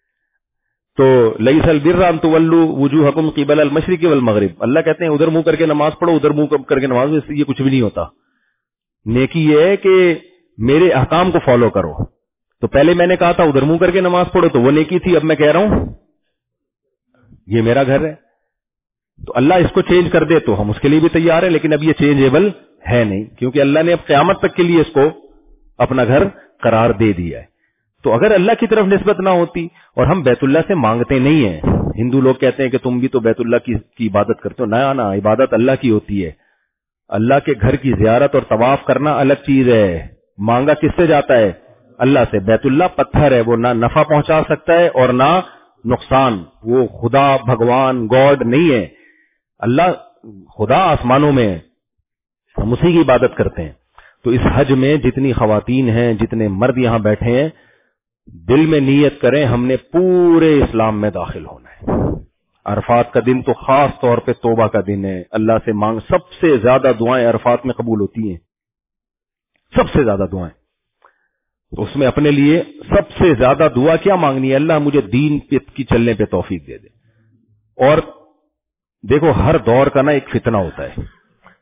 تو لیس البر ان تولوا وجوہکم قبل المشرق والمغرب. اللہ کہتے ہیں ادھر منہ کر کے نماز پڑھو, ادھر منہ کر کے نماز, اس سے یہ کچھ بھی نہیں ہوتا. نیکی یہ ہے کہ میرے احکام کو فالو کرو. تو پہلے میں نے کہا تھا ادھر منہ کر کے نماز پڑھو, تو وہ نیکی تھی. اب میں کہہ رہا ہوں یہ میرا گھر ہے. تو اللہ اس کو چینج کر دے تو ہم اس کے لیے بھی تیار ہیں, لیکن اب یہ چینجیبل ہے نہیں, کیونکہ اللہ نے اب قیامت تک کے لیے اس کو اپنا گھر قرار دے دیا ہے. تو اگر اللہ کی طرف نسبت نہ ہوتی, اور ہم بیت اللہ سے مانگتے نہیں ہیں. ہندو لوگ کہتے ہیں کہ تم بھی تو بیت اللہ کی, کی عبادت کرتے ہو. نہ نہ, عبادت اللہ کی ہوتی ہے. اللہ کے گھر کی زیارت اور طواف کرنا الگ چیز ہے. مانگا کس سے جاتا ہے؟ اللہ سے. بیت اللہ پتھر ہے, وہ نہ نفع پہنچا سکتا ہے اور نہ نقصان. وہ خدا بھگوان گاڈ نہیں ہے. اللہ خدا آسمانوں میں ہے, ہم اسی کی عبادت کرتے ہیں. تو اس حج میں جتنی خواتین ہیں, جتنے مرد یہاں بیٹھے ہیں, دل میں نیت کریں ہم نے پورے اسلام میں داخل ہونا ہے. عرفات کا دن تو خاص طور پہ توبہ کا دن ہے. اللہ سے مانگ, سب سے زیادہ دعائیں عرفات میں قبول ہوتی ہیں, سب سے زیادہ دعائیں. تو اس میں اپنے لیے سب سے زیادہ دعا کیا مانگنی ہے؟ اللہ مجھے دین کی چلنے پہ توفیق دے دے. اور دیکھو ہر دور کا نا ایک فتنہ ہوتا ہے.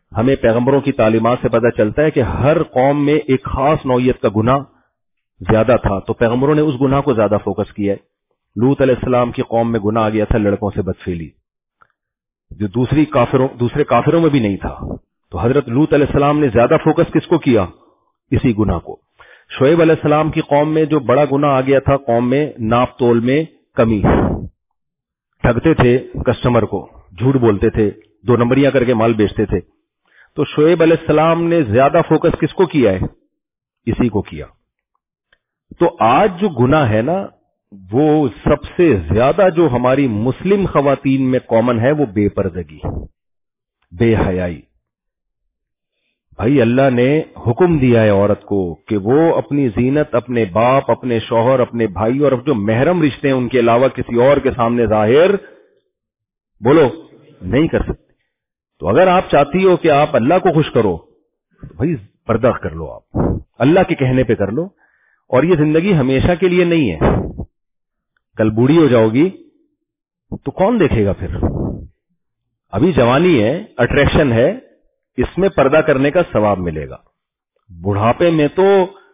ہمیں پیغمبروں کی تعلیمات سے پتہ چلتا ہے کہ ہر قوم میں ایک خاص نوعیت کا گناہ زیادہ تھا، تو پیغمبروں نے اس گناہ کو زیادہ فوکس کیا ہے۔ لوط علیہ السلام کی قوم میں گناہ آ گیا تھا لڑکوں سے بدفعلی، جو دوسری کافروں دوسرے کافروں میں بھی نہیں تھا، تو حضرت لوط علیہ السلام نے زیادہ فوکس کس کو کیا؟ اسی گناہ کو۔ شعیب علیہ السلام کی قوم میں جو بڑا گناہ آ گیا تھا، قوم میں ناپ تول میں کمی، ٹھگتے تھے کسٹمر کو، جھوٹ بولتے تھے، دو نمبریاں کر کے مال بیچتے تھے، تو شعیب علیہ السلام نے زیادہ فوکس کس کو کیا ہے؟ اسی کو کیا۔ تو آج جو گناہ ہے نا، وہ سب سے زیادہ جو ہماری مسلم خواتین میں کامن ہے وہ بے پردگی، بے حیائی۔ بھائی اللہ نے حکم دیا ہے عورت کو کہ وہ اپنی زینت اپنے باپ، اپنے شوہر، اپنے بھائی اور جو محرم رشتے ہیں ان کے علاوہ کسی اور کے سامنے ظاہر بولو نہیں کر سکتی۔ تو اگر آپ چاہتی ہو کہ آپ اللہ کو خوش کرو تو بھائی پردہ کر لو، آپ اللہ کے کہنے پہ کر لو، اور یہ زندگی ہمیشہ کے لیے نہیں ہے۔ کل بوڑھی ہو جاؤ گی تو کون دیکھے گا پھر؟ ابھی جوانی ہے، اٹریکشن ہے، اس میں پردہ کرنے کا ثواب ملے گا۔ بڑھاپے میں تو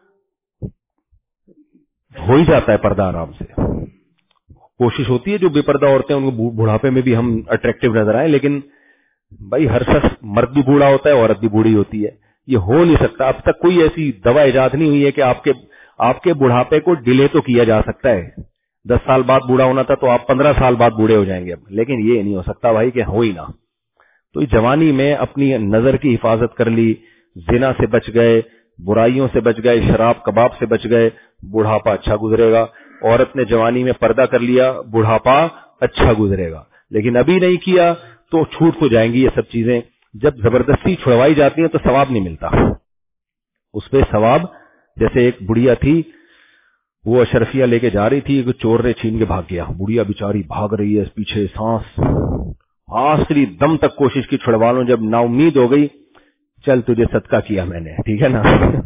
ہو ہی جاتا ہے پردہ آرام سے، کوشش ہوتی ہے جو بے پردہ عورتیں ان کو بڑھاپے میں بھی ہم اٹریکٹیو نظر آئیں، لیکن بھائی ہر شخص، مرد بھی بوڑھا ہوتا ہے، عورت بھی بوڑھی ہوتی ہے، یہ ہو نہیں سکتا۔ اب تک کوئی ایسی دوا ایجاد نہیں ہوئی ہے کہ آپ کے آپ کے بڑھاپے کو ڈیلے تو کیا جا سکتا ہے۔ دس سال بعد بوڑھا ہونا تھا تو آپ پندرہ سال بعد بوڑھے ہو جائیں گے اب، لیکن یہ نہیں ہو سکتا بھائی کہ ہو ہی نہ۔ تو اس جوانی میں اپنی نظر کی حفاظت کر لی، زنا سے بچ گئے، برائیوں سے بچ گئے، شراب کباب سے بچ گئے، بڑھاپا اچھا گزرے گا۔ عورت نے جوانی میں پردہ کر لیا، بڑھاپا اچھا گزرے گا، لیکن ابھی نہیں کیا تو چھوٹ ہو جائیں گی یہ سب چیزیں۔ جب زبردستی چھڑوائی جاتی ہیں تو ثواب نہیں ملتا اس پہ ثواب۔ جیسے ایک بڑھیا تھی، وہ اشرفیہ لے کے جا رہی تھی، ایک چور نے چھین کے بھاگ گیا، بڑھیا بیچاری بھاگ رہی ہے پیچھے، سانس آخری دم تک کوشش کی چھڑوا لوں، جب نا امید ہو گئی، چل تجھے صدقہ کیا میں نے، ٹھیک ہے نا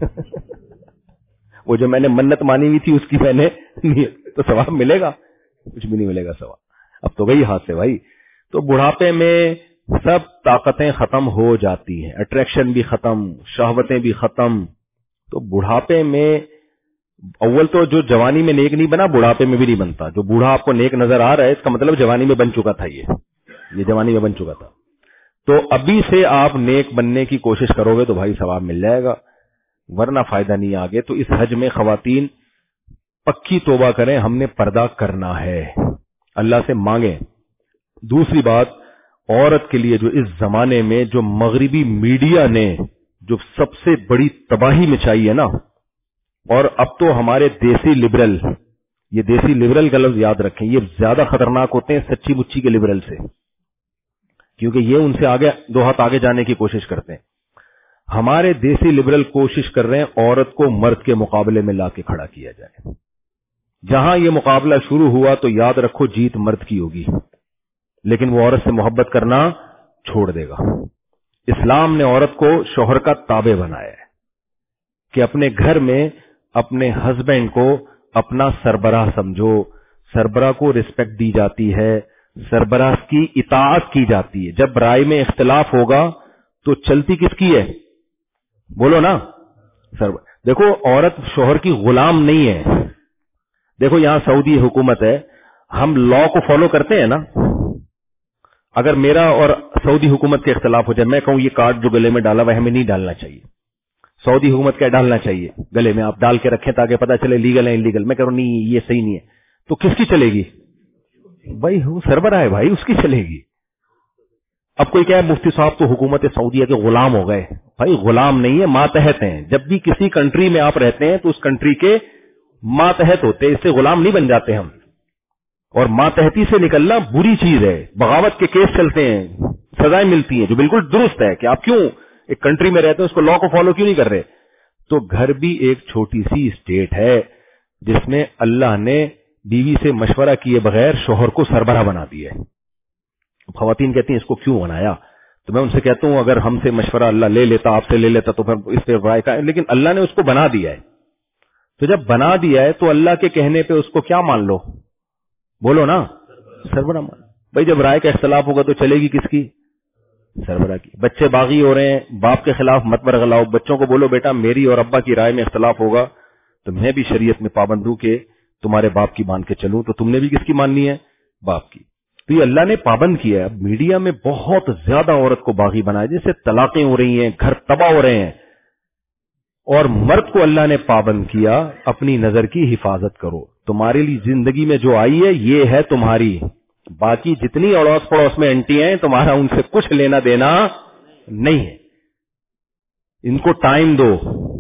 وہ جو میں نے منت مانی ہوئی تھی اس کی میں نے تو ثواب ملے گا؟ کچھ بھی نہیں ملے گا ثواب، اب تو گئی ہاتھ سے بھائی۔ تو بڑھاپے میں سب طاقتیں ختم ہو جاتی ہیں، اٹریکشن بھی ختم، شہوتیں بھی ختم۔ تو بڑھاپے میں اول تو جو جوانی میں نیک نہیں بنا بڑھاپے میں بھی نہیں بنتا۔ جو بوڑھا آپ کو نیک نظر آ رہا ہے اس کا مطلب جوانی میں بن چکا تھا، یہ یہ جوانی میں بن چکا تھا۔ تو ابھی سے آپ نیک بننے کی کوشش کرو گے تو بھائی ثواب مل جائے گا، ورنہ فائدہ نہیں آگے۔ تو اس حج میں خواتین پکی توبہ کریں، ہم نے پردہ کرنا ہے، اللہ سے مانگیں۔ دوسری بات، عورت کے لیے جو اس زمانے میں جو مغربی میڈیا نے جو سب سے بڑی تباہی مچائی ہے نا، اور اب تو ہمارے دیسی لبرل، یہ دیسی لبرل کا لفظ یاد رکھیں، یہ زیادہ خطرناک ہوتے ہیں سچی مچی کے لبرل سے، کیونکہ یہ ان سے آگے دو ہاتھ آگے جانے کی کوشش کرتے ہیں۔ ہمارے دیسی لبرل کوشش کر رہے ہیں عورت کو مرد کے مقابلے میں لا کے کھڑا کیا جائے۔ جہاں یہ مقابلہ شروع ہوا تو یاد رکھو جیت مرد کی ہوگی، لیکن وہ عورت سے محبت کرنا چھوڑ دے گا۔ اسلام نے عورت کو شوہر کا تابع بنایا ہے کہ اپنے گھر میں اپنے ہسبینڈ کو اپنا سربراہ سمجھو، سربراہ کو رسپیکٹ دی جاتی ہے، سربراہ کی اطاعت کی جاتی ہے۔ جب رائے میں اختلاف ہوگا تو چلتی کس کی ہے؟ بولو نا، سربراہ۔ دیکھو عورت شوہر کی غلام نہیں ہے۔ دیکھو یہاں سعودی حکومت ہے، ہم لا کو فالو کرتے ہیں نا۔ اگر میرا اور سعودی حکومت کے اختلاف ہو جائے، میں کہوں یہ کارڈ جو گلے میں ڈالا وہ ہمیں نہیں ڈالنا چاہیے، سعودی حکومت کیا ڈالنا چاہیے گلے میں، آپ ڈال کے رکھیں تاکہ پتہ چلے لیگل ہے انلیگل، میں کہہ رہا ہوں نہیں یہ صحیح نہیں ہے، تو کس کی چلے گی؟ بھائی وہ سربراہ ہے بھائی، اس کی چلے گی۔ اب کوئی کہے مفتی صاحب تو حکومت سعودیہ کے غلام ہو گئے، بھائی غلام نہیں ہے، ماتحت ہیں۔ جب بھی کسی کنٹری میں آپ رہتے ہیں تو اس کنٹری کے ماتحت ہوتے ہیں، اس سے غلام نہیں بن جاتے ہم۔ اور ماتحتی سے نکلنا بری چیز ہے، بغاوت کے کیس چلتے ہیں، سزائیں ملتی ہیں، جو بالکل درست ہے کہ آپ کیوں ایک کنٹری میں رہتے ہیں اس کو لا کو فالو کیوں نہیں کر رہے۔ تو گھر بھی ایک چھوٹی سی اسٹیٹ ہے جس میں اللہ نے بیوی سے مشورہ کیے بغیر شوہر کو سربراہ بنا دیا ہے۔ خواتین کہتی ہیں اس کو کیوں بنایا، تو میں ان سے کہتا ہوں اگر ہم سے مشورہ اللہ لے لیتا، آپ سے لے لیتا تو پھر اس پہ رائے کا، لیکن اللہ نے اس کو بنا دیا ہے۔ تو جب بنا دیا ہے تو اللہ کے کہنے پہ اس کو کیا مان لو؟ بولو نا، سربراہ مان۔ بھائی جب رائے کا اختلاف ہوگا تو چلے گی کس کی؟ سربراہ کی. بچے باغی ہو رہے ہیں, باپ کے خلاف مت برگلاؤ, بچوں کو بولو بیٹا میری اور ابا کی رائے میں اختلاف ہوگا تو میں بھی شریعت میں پابند ہوں کہ تمہارے باپ کی مان کے چلوں, تو تم نے بھی کس کی ماننی ہے؟ باپ کی. تو یہ اللہ نے پابند کیا ہے. اب میڈیا میں بہت زیادہ عورت کو باغی بنایا, جس سے طلاقیں ہو رہی ہیں, گھر تباہ ہو رہے ہیں, اور مرد کو اللہ نے پابند کیا اپنی نظر کی حفاظت کرو, تمہارے لیے زندگی میں جو آئی ہے یہ ہے تمہاری, باقی جتنی اڑوس پڑوس میں انٹی ہیں تمہارا ان سے کچھ لینا دینا نہیں ہے. ان کو ٹائم دو,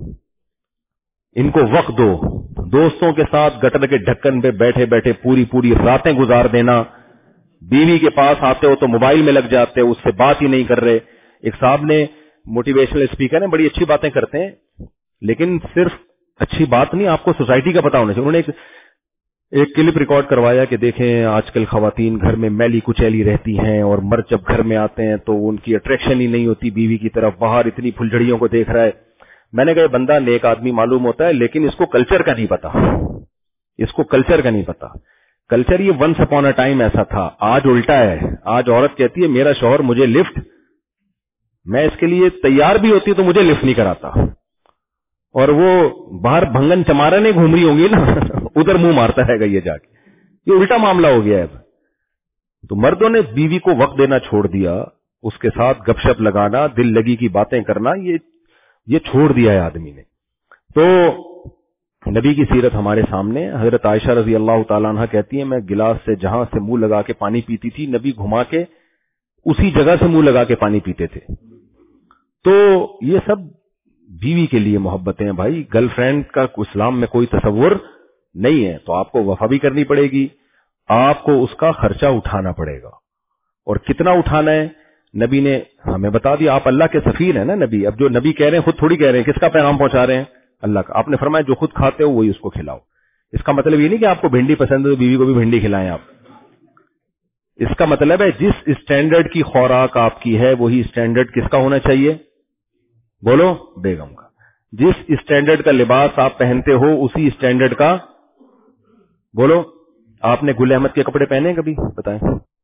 ان کو وقت دو, دوستوں کے ساتھ گٹر کے ڈھکن پہ بیٹھے بیٹھے پوری پوری راتیں گزار دینا, بیوی کے پاس آتے ہو تو موبائل میں لگ جاتے ہو, اس سے بات ہی نہیں کر رہے. ایک صاحب نے موٹیویشنل اسپیکر ہیں, بڑی اچھی باتیں کرتے ہیں, لیکن صرف اچھی بات نہیں, آپ کو سوسائٹی کا پتہ ہونا چاہیے. انہوں نے ایک ایک کلپ ریکارڈ کروایا کہ دیکھیں آج کل خواتین گھر میں میلی کچیلی رہتی ہیں, اور مرد جب گھر میں آتے ہیں تو ان کی اٹریکشن ہی نہیں ہوتی بیوی کی طرف, باہر اتنی پھلجھڑیوں کو دیکھ رہا ہے. میں نے کہا یہ بندہ نیک آدمی معلوم ہوتا ہے, لیکن اس کو کلچر کا نہیں پتا, اس کو کلچر کا نہیں پتا. کلچر یہ ونس اپون اے ٹائم ایسا تھا, آج الٹا ہے. آج عورت کہتی ہے میرا شوہر مجھے لفٹ, میں اس کے لیے تیار بھی ہوتی تو مجھے لفٹ نہیں کراتا, اور وہ باہر بھنگن چمارا نہیں گھوم رہی ہوں گی نا, ادھر منہ مارتا رہے گا یہ جا کے. یہ الٹا معاملہ ہو گیا ہے. تو مردوں نے بیوی کو وقت دینا چھوڑ دیا, اس کے ساتھ گپ شپ لگانا, دل لگی کی باتیں کرنا, یہ یہ چھوڑ دیا ہے آدمی نے. تو نبی کی سیرت ہمارے سامنے. حضرت عائشہ رضی اللہ تعالیٰ عنہ کہتی ہیں میں گلاس سے جہاں سے منہ لگا کے پانی پیتی تھی, نبی گھما کے اسی جگہ سے منہ لگا کے پانی پیتے تھے. تو یہ سب بیوی کے لیے محبتیں ہیں بھائی. گرل فرینڈ کا اسلام میں کوئی تصور نہیں ہے, تو آپ کو وفا بھی کرنی پڑے گی, آپ کو اس کا خرچہ اٹھانا پڑے گا. اور کتنا اٹھانا ہے نبی نے ہمیں بتا دیا. آپ اللہ کے سفیر ہیں نا نبی. اب جو نبی کہہ رہے ہیں خود تھوڑی کہہ رہے ہیں, کس کا پیغام پہنچا رہے ہیں؟ اللہ کا. آپ نے فرمایا جو خود کھاتے ہو وہی اس کو کھلاؤ. اس کا مطلب یہ نہیں کہ آپ کو بھنڈی پسند ہے تو بیوی کو بھی بھنڈی کھلائیں آپ. اس کا مطلب ہے جس اسٹینڈرڈ کی خوراک آپ کی ہے وہی اسٹینڈرڈ کس کا ہونا چاہیے؟ بولو, بیگم کا. جس اسٹینڈرڈ کا لباس آپ پہنتے ہو اسی اسٹینڈرڈ کا, بولو. آپ نے گل احمد کے کپڑے پہنے کبھی؟ بتائیں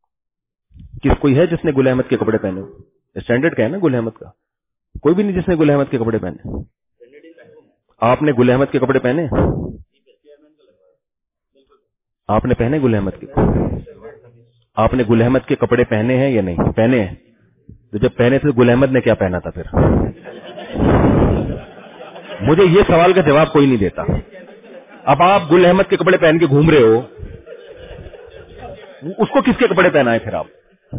کس کوئی ہے جس نے گل احمد کے کپڑے پہنے؟ اسٹینڈرڈ کیا ہے نا گل احمد کا. کوئی بھی نہیں جس نے گل احمد کے کپڑے پہنے. آپ نے گل احمد کے کپڑے پہنے؟ آپ نے پہنے گل احمد کے؟ آپ نے گل احمد کے کپڑے پہنے ہیں یا نہیں پہنے ہیں؟ تو جب پہنے تھے گل احمد نے کیا پہنا تھا پھر؟ مجھے یہ سوال کا جواب کوئی نہیں دیتا. اب آپ گل احمد کے کپڑے پہن کے گھوم رہے ہو, اس کو کس کے کپڑے پہنائے پھر آپ؟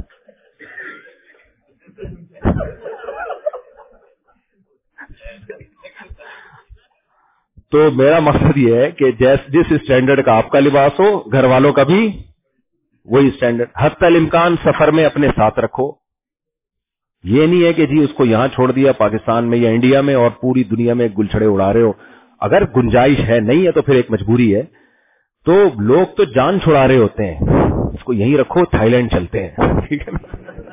تو میرا مقصد یہ ہے کہ جس جس اسٹینڈرڈ کا آپ کا لباس ہو گھر والوں کا بھی وہی اسٹینڈرڈ. حتی الامکان سفر میں اپنے ساتھ رکھو. یہ نہیں ہے کہ جی اس کو یہاں چھوڑ دیا پاکستان میں یا انڈیا میں اور پوری دنیا میں گلچھڑے اڑا رہے ہو. اگر گنجائش ہے, نہیں ہے تو پھر ایک مجبوری ہے. تو لوگ تو جان چھڑا رہے ہوتے ہیں, اس کو یہیں رکھو, تھائی لینڈ چلتے ہیں, ٹھیک ہے نا,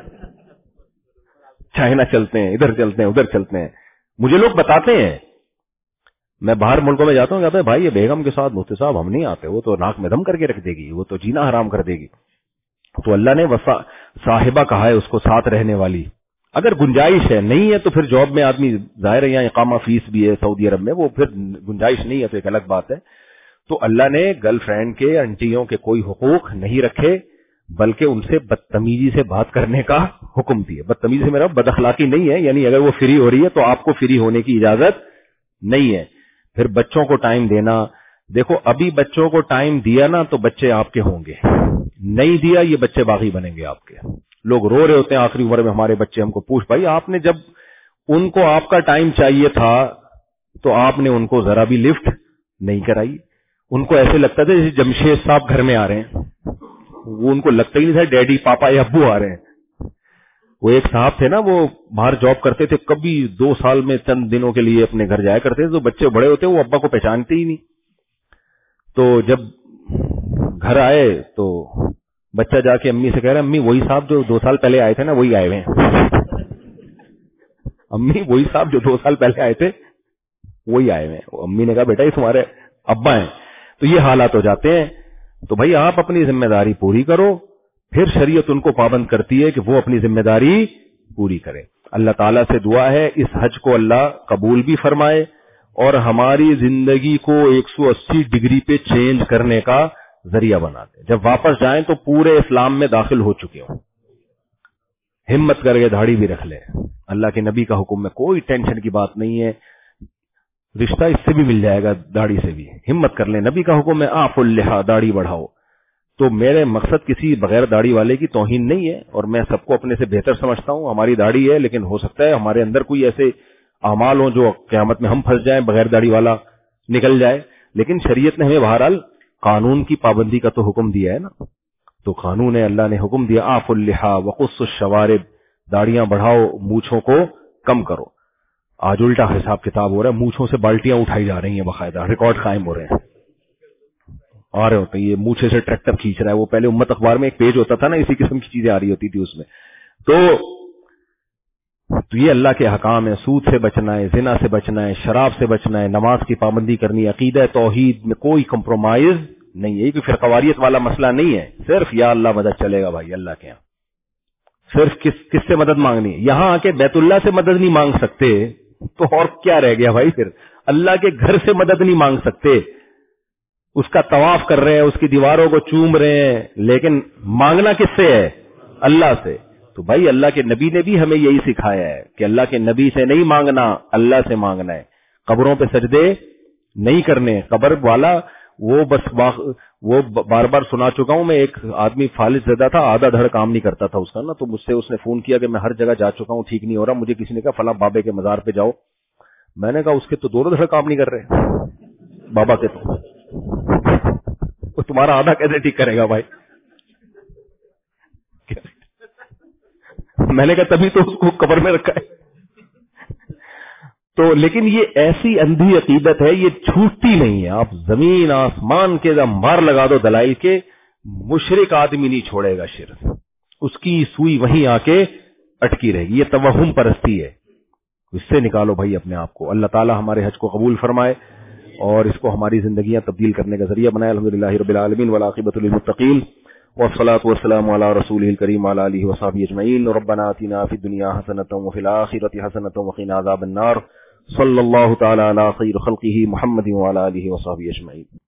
چائنا چلتے ہیں, ادھر چلتے ہیں, ادھر چلتے ہیں. مجھے لوگ بتاتے ہیں, میں باہر ملکوں میں جاتا ہوں, کہتے ہیں بھائی یہ بیگم کے ساتھ مفتی صاحب ہم نہیں آتے, وہ تو ناک میں دم کر کے رکھ دے گی, وہ تو جینا حرام کر دے گی. تو اللہ نے وفا صاحبہ کہا ہے اس کو, ساتھ رہنے والی. اگر گنجائش ہے, نہیں ہے تو پھر جاب میں آدمی ظاہر ہے یہاں اقامہ فیس بھی ہے سعودی عرب میں, وہ پھر گنجائش نہیں ہے تو ایک الگ بات ہے. تو اللہ نے گرل فرینڈ کے, انٹیوں کے کوئی حقوق نہیں رکھے, بلکہ ان سے بدتمیزی سے بات کرنے کا حکم دیا. بدتمیزی سے میرا بد اخلاقی نہیں ہے, یعنی اگر وہ فری ہو رہی ہے تو آپ کو فری ہونے کی اجازت نہیں ہے. پھر بچوں کو ٹائم دینا. دیکھو ابھی بچوں کو ٹائم دیا نا تو بچے آپ کے ہوں گے, نہیں دیا یہ بچے باغی بنیں گے آپ کے. لوگ رو رہے ہوتے ہیں آخری عمر میں ہمارے بچے, ہم کو پوچھ بھائی آپ نے جب ان کو آپ کا ٹائم چاہیے تھا تو آپ نے ان کو ذرا بھی لفٹ نہیں کرائی. ان کو ایسے لگتا تھا جیسے جمشید صاحب گھر میں آ رہے ہیں, وہ ان کو لگتا ہی نہیں تھا ڈیڈی پاپا یا ابو آ رہے ہیں. وہ ایک صاحب تھے نا, وہ باہر جاب کرتے تھے, کبھی دو سال میں چند دنوں کے لیے اپنے گھر جایا کرتے تھے. تو بچے بڑے ہوتے وہ ابا کو پہچانتے ہی نہیں. تو جب گھر آئے تو بچہ جا کے امی سے کہہ رہا ہے امی وہی صاحب جو دو سال پہلے آئے تھے نا وہی آئے ہوئے ہیں. امی وہی صاحب جو دو سال پہلے آئے تھے وہی آئے ہوئے ہیں. امی نے کہا بیٹا یہ تمہارے ابا ہیں. تو یہ حالات ہو جاتے ہیں. تو بھائی آپ اپنی ذمہ داری پوری کرو, پھر شریعت ان کو پابند کرتی ہے کہ وہ اپنی ذمہ داری پوری کریں. اللہ تعالیٰ سے دعا ہے اس حج کو اللہ قبول بھی فرمائے اور ہماری زندگی کو ایک سو اسی ڈگری پہ چینج کرنے کا ذریعہ بنا دے. جب واپس جائیں تو پورے اسلام میں داخل ہو چکے ہوں. ہمت کر کے داڑھی بھی رکھ لیں. اللہ کے نبی کا حکم میں کوئی ٹینشن کی بات نہیں ہے. رشتہ اس سے بھی مل جائے گا, داڑھی سے بھی. ہمت کر لیں. نبی کا حکم ہے آف اللحا, داڑھی بڑھاؤ. تو میرے مقصد کسی بغیر داڑھی والے کی توہین نہیں ہے, اور میں سب کو اپنے سے بہتر سمجھتا ہوں. ہماری داڑھی ہے, لیکن ہو سکتا ہے ہمارے اندر کوئی ایسے اعمال ہوں جو قیامت میں ہم پھنس جائیں, بغیر داڑھی والا نکل جائے. لیکن شریعت نے ہمیں بہرحال قانون کی پابندی کا تو حکم دیا ہے نا. تو قانون ہے, اللہ نے حکم دیا آف اللحا وقص الشوارب, داڑیاں بڑھاؤ, مونچھوں کو کم کرو. آج الٹا حساب کتاب ہو رہا ہے, مونچھوں سے بالٹیاں اٹھائی جا رہی ہیں, باقاعدہ ریکارڈ قائم ہو رہے ہیں. آ رہے ہوتے ہیں یہ مونچھے سے ٹریکٹر کھینچ رہا ہے. وہ پہلے امت اخبار میں ایک پیج ہوتا تھا نا, اسی قسم کی چیزیں آ رہی ہوتی تھی اس میں. تو تو یہ اللہ کے احکام ہے. سود سے بچنا ہے, زنا سے بچنا ہے, شراب سے بچنا ہے, نماز کی پابندی کرنی ہے, عقیدہ توحید میں کوئی کمپرومائز نہیں ہے. یہ کوئی فرقواریت والا مسئلہ نہیں ہے. صرف یا اللہ مدد چلے گا بھائی اللہ کے یہاں. صرف کس کس سے مدد مانگنی ہے؟ یہاں آ کے بیت اللہ سے مدد نہیں مانگ سکتے تو اور کیا رہ گیا بھائی؟ پھر اللہ کے گھر سے مدد نہیں مانگ سکتے. اس کا طواف کر رہے ہیں, اس کی دیواروں کو چوم رہے ہیں, لیکن مانگنا کس سے ہے؟ اللہ سے. تو بھائی اللہ کے نبی نے بھی ہمیں یہی سکھایا ہے کہ اللہ کے نبی سے نہیں مانگنا, اللہ سے مانگنا ہے. قبروں پہ سجدے نہیں کرنے. قبر والا وہ بس وہ بار بار سنا چکا ہوں میں. ایک آدمی فالج زدہ تھا, آدھا دھڑ کام نہیں کرتا تھا اس کا نا, تو مجھ سے اس نے فون کیا کہ میں ہر جگہ جا چکا ہوں, ٹھیک نہیں ہو رہا. مجھے کسی نے کہا فلاں بابے کے مزار پہ جاؤ. میں نے کہا اس کے تو دونوں دھڑ کام نہیں کر رہے بابا کے, تو تمہارا آدھا کیسے ٹھیک کرے گا بھائی؟ میں نے کہا تبھی تو اس کو قبر میں رکھا ہے. تو لیکن یہ ایسی اندھی عقیدت ہے, یہ چھوٹتی نہیں ہے. آپ زمین آسمان کے مار لگا دو دلائل کے, مشرک آدمی نہیں چھوڑے گا شرک. اس کی سوئی وہیں آ کے اٹکی رہے گی. یہ توہم پرستی ہے, اس سے نکالو بھائی اپنے آپ کو. اللہ تعالی ہمارے حج کو قبول فرمائے اور اس کو ہماری زندگیاں تبدیل کرنے کا ذریعہ بنائے. الحمدللہ رب العالمین والعاقبۃ للمتقین والصلاة والسلام علی رسولہ الکریم وعلی آلہ وصحبہ اجمعین. ربنا آتنا فی الدنیا حسنۃ وفی الآخرۃ حسنۃ وقنا عذاب النار. صلی اللہ تعالی علی خیر خلقہ محمد وعلی آلہ وصحبہ اجمعین.